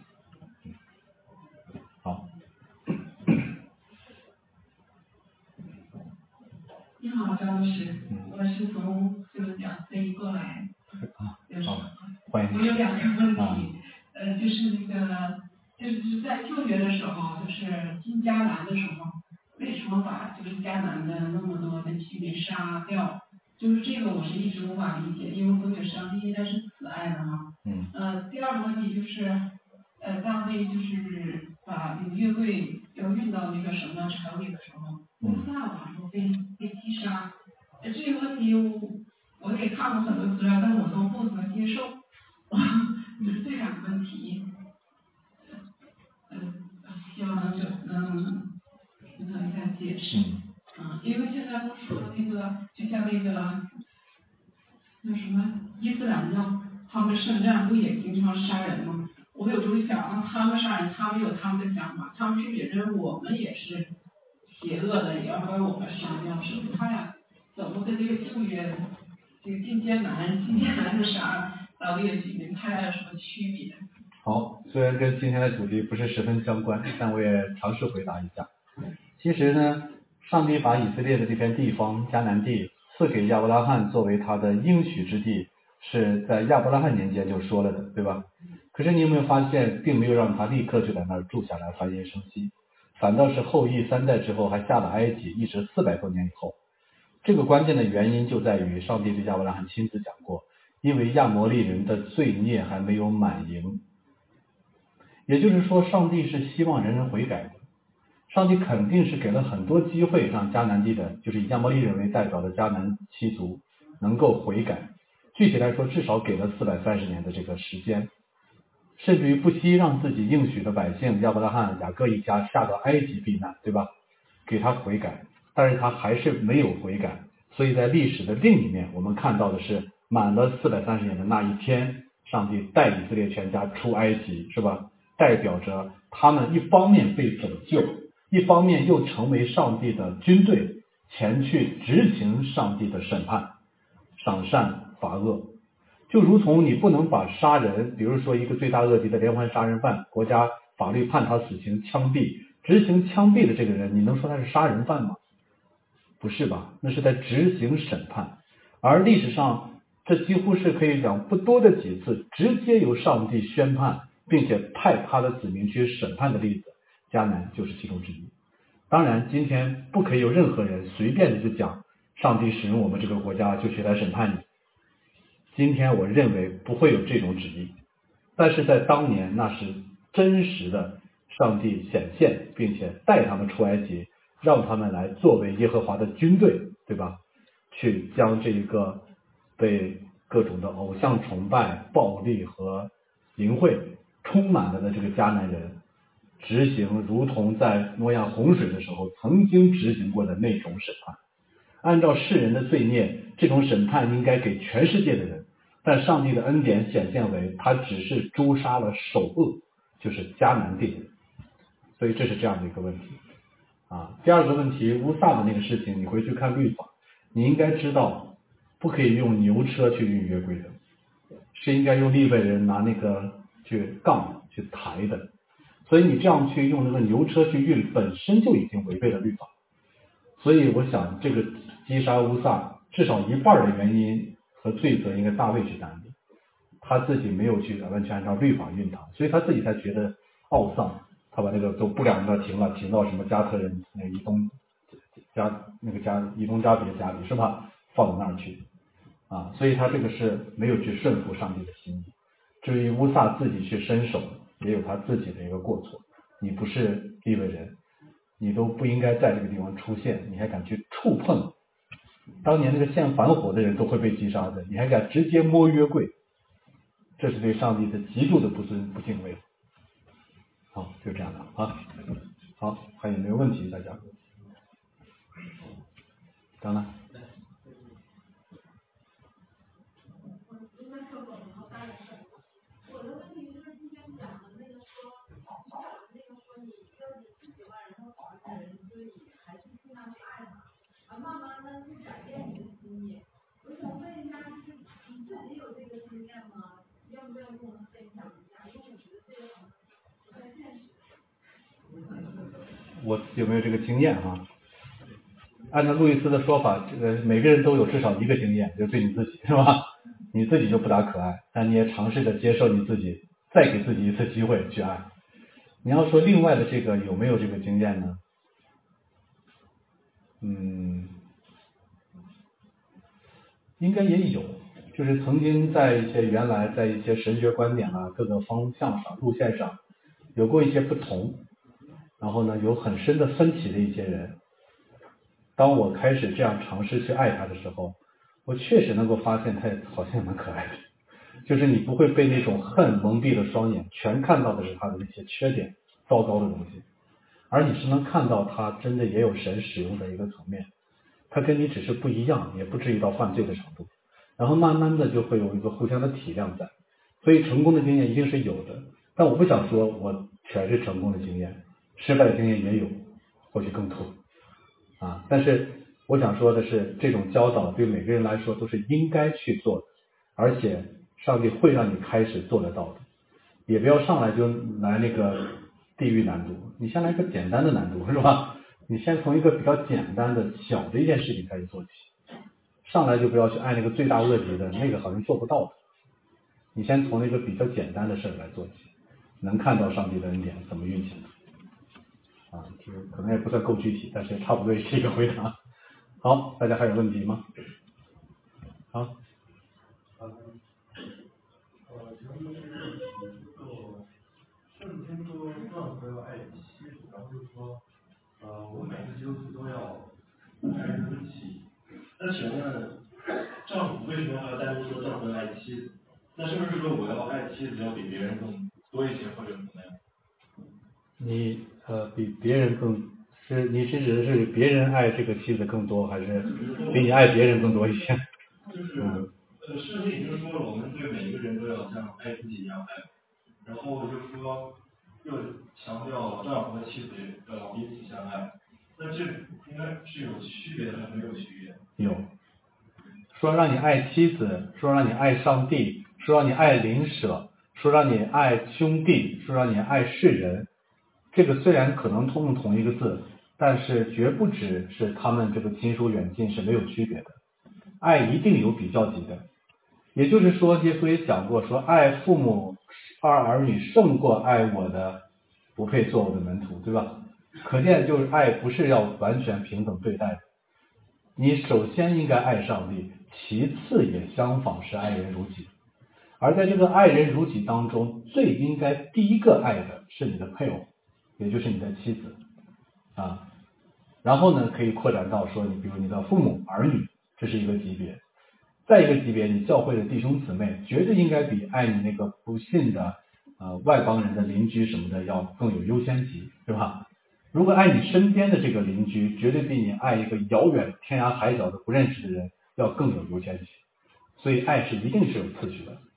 好。 你好，张老师，我是从就是讲非过来， 欢迎。 我有2个问题，就是那个就是在就学的时候，就是进迦南的时候，为什么把就是迦南的那么多的居民杀掉？就是这个我是一直无法理解，因为所有上帝应该是慈爱的哈。第二个问题就是，大卫就是把那个约柜要运到那个什么城里的时候，乌撒好像被击杀。这个问题我也看过很多资料，但我都不能接受。就是这2个问题，希望能一下解释。因为现在都说那个，就像那个叫什么伊斯兰教，他们圣战不也经常杀人吗？我有时候想，他们杀人，他们有他们的想法，他们是不是也认为我们也是邪恶的，也要把我们杀掉？是不是他俩怎么跟这个旧约这个进艰难是杀当地的居民，他俩有什么区别？ 好，虽然跟今天的主题不是十分相关，但我也尝试回答一下。其实呢，上帝把以色列的这片地方迦南地赐给亚伯拉罕作为他的应许之地，是在亚伯拉罕年间就说了的，对吧？可是你有没有发现，并没有让他立刻就在那儿住下来繁衍生息，反倒是后裔3代之后还下了埃及，一直400多年以后。这个关键的原因就在于上帝对亚伯拉罕亲自讲过，因为亚摩利人的罪孽还没有满盈。也就是说，上帝是希望人悔改的，上帝肯定是给了很多机会让迦南地的，就是以亚摩利人为代表的迦南7族能够悔改。具体来说，至少给了430年的这个时间，甚至于不惜让自己应许的百姓亚伯拉罕、雅各一家下到埃及避难，对吧？给他悔改，但是他还是没有悔改。所以在历史的另一面，我们看到的是满了430年的那一天，上帝带以色列全家出埃及，是吧？代表着他们一方面被拯救，一方面又成为上帝的军队，前去执行上帝的审判，赏善罚恶。就如同你不能把杀人，比如说一个罪大恶极的连环杀人犯，国家法律判他死刑枪毙，执行枪毙的这个人，你能说他是杀人犯吗？不是吧？那是在执行审判。而历史上这几乎是可以讲不多的几次直接由上帝宣判并且派他的子民去审判的例子，迦南就是其中之一。当然今天不可以有任何人随便的就讲上帝使用我们这个国家就去来审判你，今天我认为不会有这种旨意，但是在当年那是真实的上帝显现，并且带他们出埃及，让他们来作为耶和华的军队，对吧？去将这一个被各种的偶像崇拜、暴力和淫秽充满了的这个迦南人执行如同在诺亚洪水的时候曾经执行过的那种审判。按照世人的罪孽，这种审判应该给全世界的人，但上帝的恩典显现为他只是诛杀了首恶，就是迦南地人。所以这是这样的一个问题第二个问题，乌撒的那个事情，你回去看律法，你应该知道不可以用牛车去运约柜的，是应该用利未人拿那个去杠去抬的。所以你这样去用那个牛车去运，本身就已经违背了律法。所以我想这个击杀乌撒至少一半的原因和罪责应该大卫去担的，他自己没有去完全按照律法运它，所以他自己才觉得懊丧，他把那个都不良的停到什么加特人那个以东加别家里，是吧？放到那儿去所以他这个是没有去顺服上帝的心意。至于乌撒自己去伸手，也有他自己的一个过错，你不是利未人，你都不应该在这个地方出现，你还敢去触碰当年那个献反火的人都会被击杀的，你还敢直接摸约柜，这是对上帝的极度的不尊不敬畏。 好，就这样的啊。好，还有没有问题？大家？张呢？ 我的问题就是今天讲的那个说，你跟你不喜欢然后讨厌的人，所以还是尽量去爱他，慢慢的去改变你的心意。我想问一下，就是你自己有这个经验吗？要不要跟我们分享一下？因为我觉得这个不太现实。 我有没有这个经验哈？按照路易斯的说法，这个每个人都有至少一个经验，就是对你自己，是吧？你自己就不大可爱，但你也尝试着接受你自己，再给自己一次机会去爱。你要说另外的这个有没有这个经验呢？应该也有，就是曾经在原来在一些神学观点啊各个方向上路线上有过一些不同，然后呢有很深的分歧的一些人。当我开始这样尝试去爱他的时候，我确实能够发现他好像蛮可爱的，就是你不会被那种恨蒙蔽了双眼，全看到的是他的那些缺点糟糕的东西，而你是能看到他真的也有神使用的一个层面，他跟你只是不一样，也不至于到犯罪的程度，然后慢慢的就会有一个互相的体谅在。所以成功的经验一定是有的，但我不想说我全是成功的经验，失败的经验也有，或许更多但是我想说的是，这种教导对每个人来说都是应该去做的，而且上帝会让你开始做得到的。也不要上来就来那个地狱难度，你先来一个简单的难度，是吧？你先从一个比较简单的小的一件事情开始做起，上来就不要去按那个罪大恶极的，那个好像做不到的。你先从那个比较简单的事来做起，能看到上帝的恩典怎么运行的。这个可能也不算够具体，但是差不多也是一个回答。好，大家还有问题吗？好。 圣经说丈夫要爱妻子，然后就说，我们每个基督徒都要爱人如己。那请问，丈夫为什么还要单独说丈夫要爱妻子？那是不是说我要爱妻子要比别人更多一些，或者怎么样？ 你比别人更是你是指的是别人爱这个妻子更多，还是比你爱别人更多一些？ 就是圣经已经说了，我们对每一个人都要像爱自己一样爱，然后就说又强调丈夫和妻子要彼此相爱，那这应该是有区别的还是没有区别？ 有，说让你爱妻子，说让你爱上帝，说让你爱邻舍，说让你爱兄弟，说让你爱世人。这个虽然可能通用同一个字，但是绝不只是他们这个亲疏远近是没有区别的，爱一定有比较级的。也就是说，耶稣也讲过，说爱父母儿女胜过爱我的不配做我的门徒，对吧？可见就是爱不是要完全平等对待的，你首先应该爱上帝，其次也相仿是爱人如己。而在这个爱人如己当中，最应该第一个爱的是你的配偶，也就是你的妻子然后呢可以扩展到说你比如你的父母儿女，这是一个级别。再一个级别，你教会的弟兄姊妹绝对应该比爱你那个不信的外邦人的邻居什么的要更有优先级，对吧？如果爱你身边的这个邻居，绝对比你爱一个遥远天涯海角的不认识的人要更有优先级。所以爱是一定是有次序的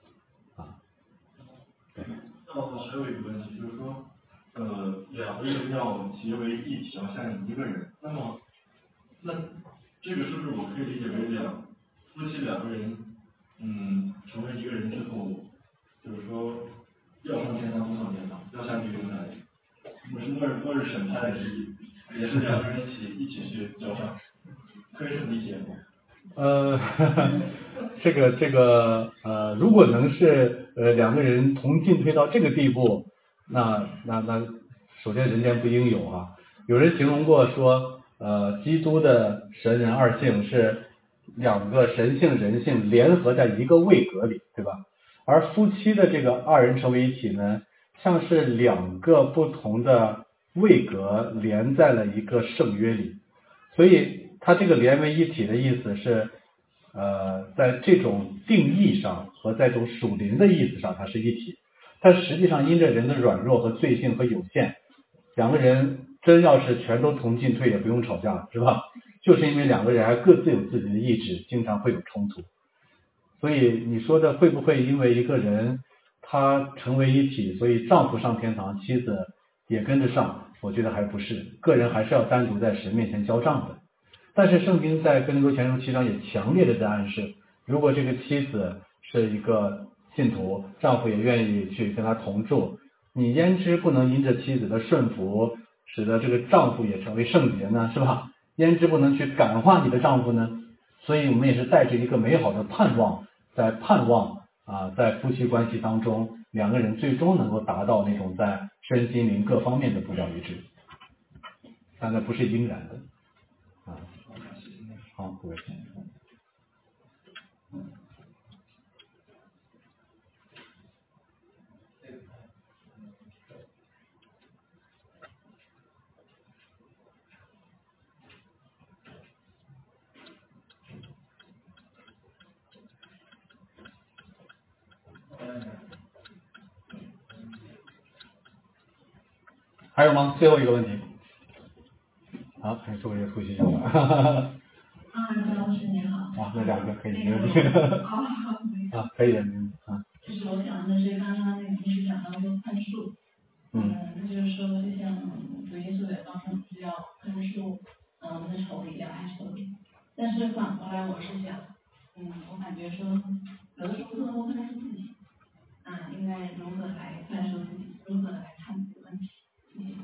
那我还有一个问题，就是说两个人要结为一体，要像一个人，那这个是不是我可以理解为夫妻两个人成为一个人之后，就是说要上天堂不上天堂，要像地狱那里，不是末日审判也是两个人一起去交上，可以这么理解吗？ 这个如果能是两个人同进退到这个地步，那首先人间不应有有人形容过说基督的神人二性是两个神性人性联合在一个位格里，对吧？而夫妻的这个二人成为一体呢，像是两个不同的位格连在了一个圣约里，所以它这个连为一体的意思是在这种定义上和在这种属灵的意思上它是一体， 但实际上因着人的软弱和罪性和有限，两个人真要是全都同进退也不用吵架，是吧？就是因为两个人还各自有自己的意志，经常会有冲突。所以你说的会不会因为一个人他成为一体，所以丈夫上天堂，妻子也跟着上？我觉得还不是，个人还是要单独在神面前交账的。但是圣经在哥林多前书7章也强烈的在暗示，如果这个妻子是一个信徒，丈夫也愿意去跟他同住，你焉知不能因着妻子的顺服，使得这个丈夫也成为圣洁呢？是吧？焉知不能去感化你的丈夫呢？所以我们也是带着一个美好的盼望，在盼望在夫妻关系当中，两个人最终能够达到那种在身心灵各方面的步调一致，但那不是应然的好，各位。还有吗？最后一个问题。好，还是做一个复习一下吧。 张老师你好。 那两个可以，没问题。可以的， 就是我想的是刚刚那个同学讲到说看树，那就是说就像主耶稣也告诉我们是要看树，我们的仇敌要爱仇敌。但是反过来我是想，我感觉说有的时候不能够看出自己，应该如何来看出自己，如何来看这个问题。谢谢。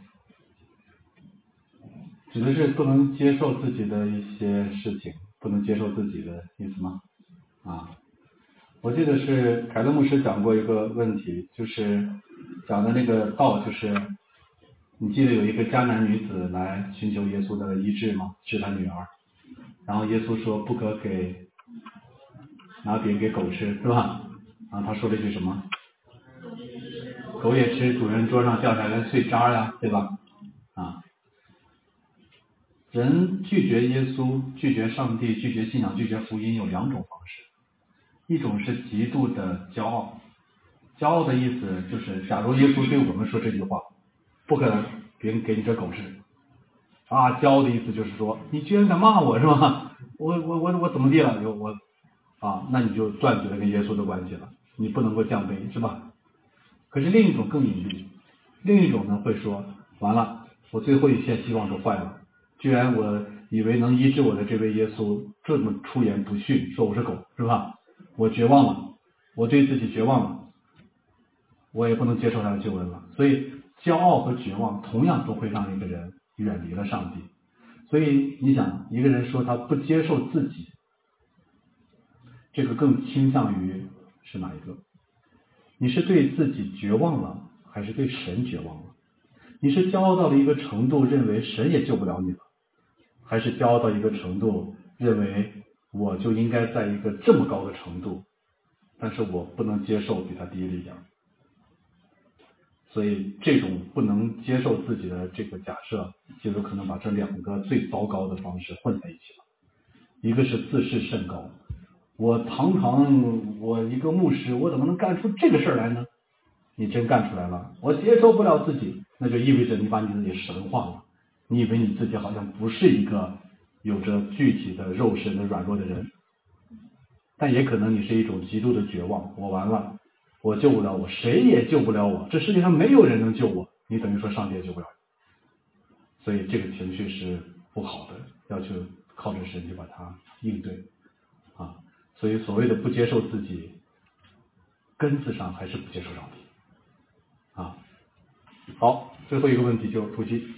指的是不能接受自己的一些事情，不能接受自己的意思吗？我记得是凯勒牧师讲过一个问题，就是讲的那个道，就是你记得有一个迦南女子来寻求耶稣的医治吗？治她女儿，然后耶稣说不可拿饼给狗吃，是吧？然后他说了一句什么？狗也吃主人桌上掉下来的碎渣呀，对吧？人拒绝耶稣、拒绝上帝、拒绝信仰、拒绝福音有两种方式，一种是极度的骄傲。骄傲的意思就是，假如耶稣对我们说这句话，不可能别人给你这狗吃骄傲的意思就是说，你居然敢骂我是吧？我怎么地了？那你就断绝了跟耶稣的关系了，你不能够降卑是吧？可是另一种更隐蔽，另一种呢会说，完了，我最后一线希望都坏了，居然我以为能医治我的这位耶稣这么出言不逊，说我是狗是吧？我绝望了，我对自己绝望了，我也不能接受他的救恩了。所以骄傲和绝望同样都会让一个人远离了上帝。所以你想，一个人说他不接受自己，这个更倾向于是哪一个？你是对自己绝望了，还是对神绝望了？你是骄傲到了一个程度，认为神也救不了你了，还是骄傲到一个程度，认为我就应该在一个这么高的程度，但是我不能接受比他低了一点？所以这种不能接受自己的这个假设，就有可能把这两个最糟糕的方式混在一起了。一个是自视甚高，我我一个牧师，我怎么能干出这个事儿来呢？你真干出来了，我接受不了自己，那就意味着你把你自己神化了，你以为你自己好像不是一个有着具体的肉身的软弱的人，但也可能你是一种极度的绝望，我完了，我救不了我，谁也救不了我，这世界上没有人能救我，你等于说上帝也救不了你。所以这个情绪是不好的，要去靠着神去把它应对所以所谓的不接受自己，根子上还是不接受上帝好，最后一个问题就突击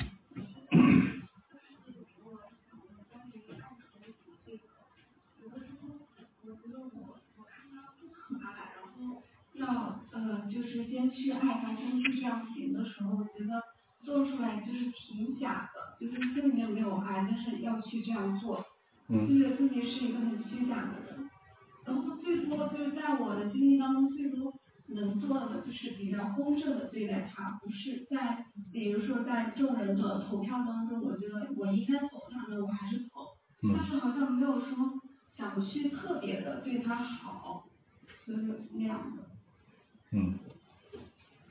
就是先去爱他，先去这样行的时候，我觉得做出来就是挺假的，就是心里面没有爱，但是要去这样做，就是自己是一个很虚假的人。然后最多就是在我的经历当中，最多能做的就是比较公正的对待他，不是在比如说在众人的投票当中，我觉得我应该投他呢，我还是投，但是好像没有说想去特别的对他好，就是那样的。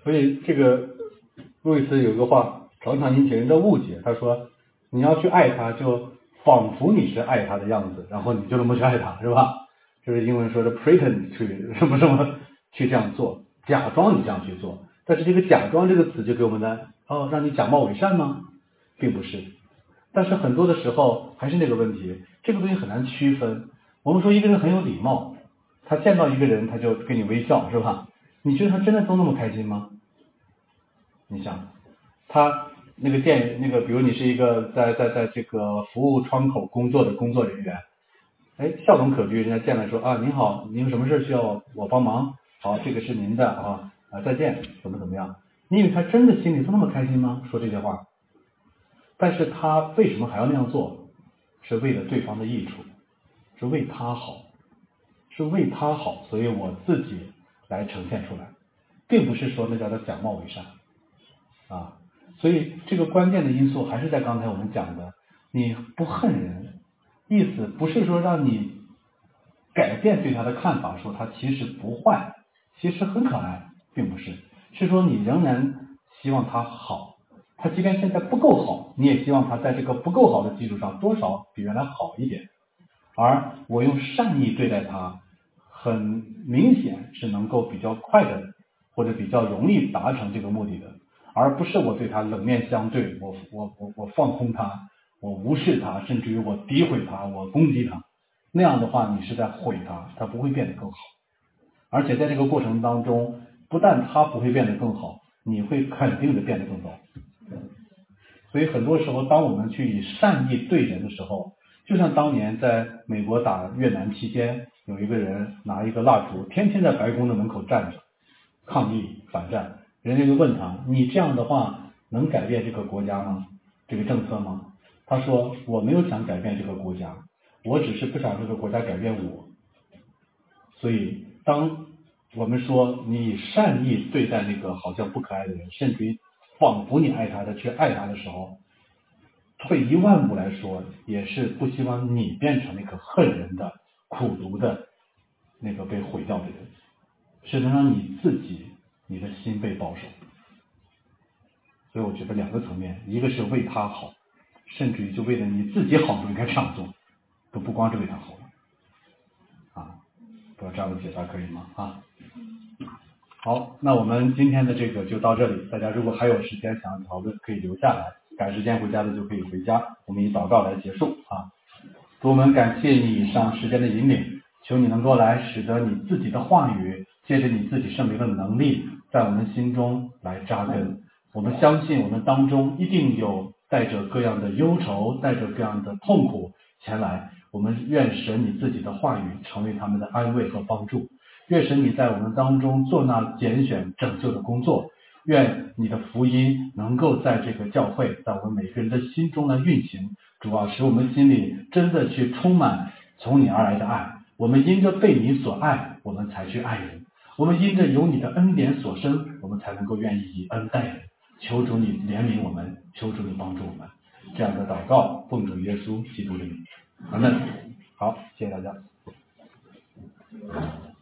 所以这个路易斯有个话常常引起人的误解，他说你要去爱他，就仿佛你是爱他的样子，然后你就那么去爱他，是吧？就是英文说的 pretend to 什么什么去这样做，假装你这样去做。但是这个假装这个词就给我们的让你假冒伪善吗？并不是。但是很多的时候还是那个问题，这个东西很难区分。我们说一个人很有礼貌，他见到一个人他就跟你微笑，是吧？你觉得他真的都那么开心吗？你想他那个比如你是一个在这个服务窗口工作的工作人员，笑容可掬，人家见了说您好，您有什么事需要我帮忙？好，这个是您的再见，怎么样？你以为他真的心里都那么开心吗？说这些话，但是他为什么还要那样做？是为了对方的益处，是为他好，所以我自己来呈现出来，并不是说那叫他假冒伪善所以这个关键的因素还是在刚才我们讲的，你不恨人，意思不是说让你改变对他的看法，说他其实不坏，其实很可爱，并不是，是说你仍然希望他好，他即便现在不够好，你也希望他在这个不够好的基础上多少比原来好一点。而我用善意对待他，很明显是能够比较快的或者比较容易达成这个目的的，而不是我对他冷面相对，我放空他，我无视他，甚至于我诋毁他，我攻击他，那样的话你是在毁他，他不会变得更好。而且在这个过程当中，不但他不会变得更好，你会肯定的变得更糟。所以很多时候当我们去以善意对人的时候，就像当年在美国打越南期间，有一个人拿一个蜡烛天天在白宫的门口站着抗议反战，人家就问他，你这样的话能改变这个国家吗？这个政策吗？他说我没有想改变这个国家，我只是不想这个国家改变我。所以当我们说你以善意对待那个好像不可爱的人，甚至于仿佛你爱他的去爱他的时候，退一万步来说，也是不希望你变成那个恨人的苦毒的那个被毁掉的人，是能让你自己你的心被保守。所以我觉得两个层面，一个是为他好，甚至于就为了你自己好就应该这样做，都不光是为他好不知道这样的解答可以吗好，那我们今天的这个就到这里，大家如果还有时间想要讨论可以留下来，赶时间回家的就可以回家，我们以祷告来结束主，我们感谢你以上时间的引领，求你能够来使得你自己的话语借着你自己圣灵的能力在我们心中来扎根。我们相信我们当中一定有带着各样的忧愁，带着各样的痛苦前来，我们愿神你自己的话语成为他们的安慰和帮助，愿神你在我们当中做那拣选拯救的工作，愿你的福音能够在这个教会，在我们每个人的心中来运行。主啊，使我们心里真的去充满从你而来的爱，我们因着被你所爱，我们才去爱人，我们因着有你的恩典所生，我们才能够愿意以恩待人。求主你怜悯我们，求主你帮助我们，这样的祷告奉主耶稣基督的名，阿们。好，谢谢大家。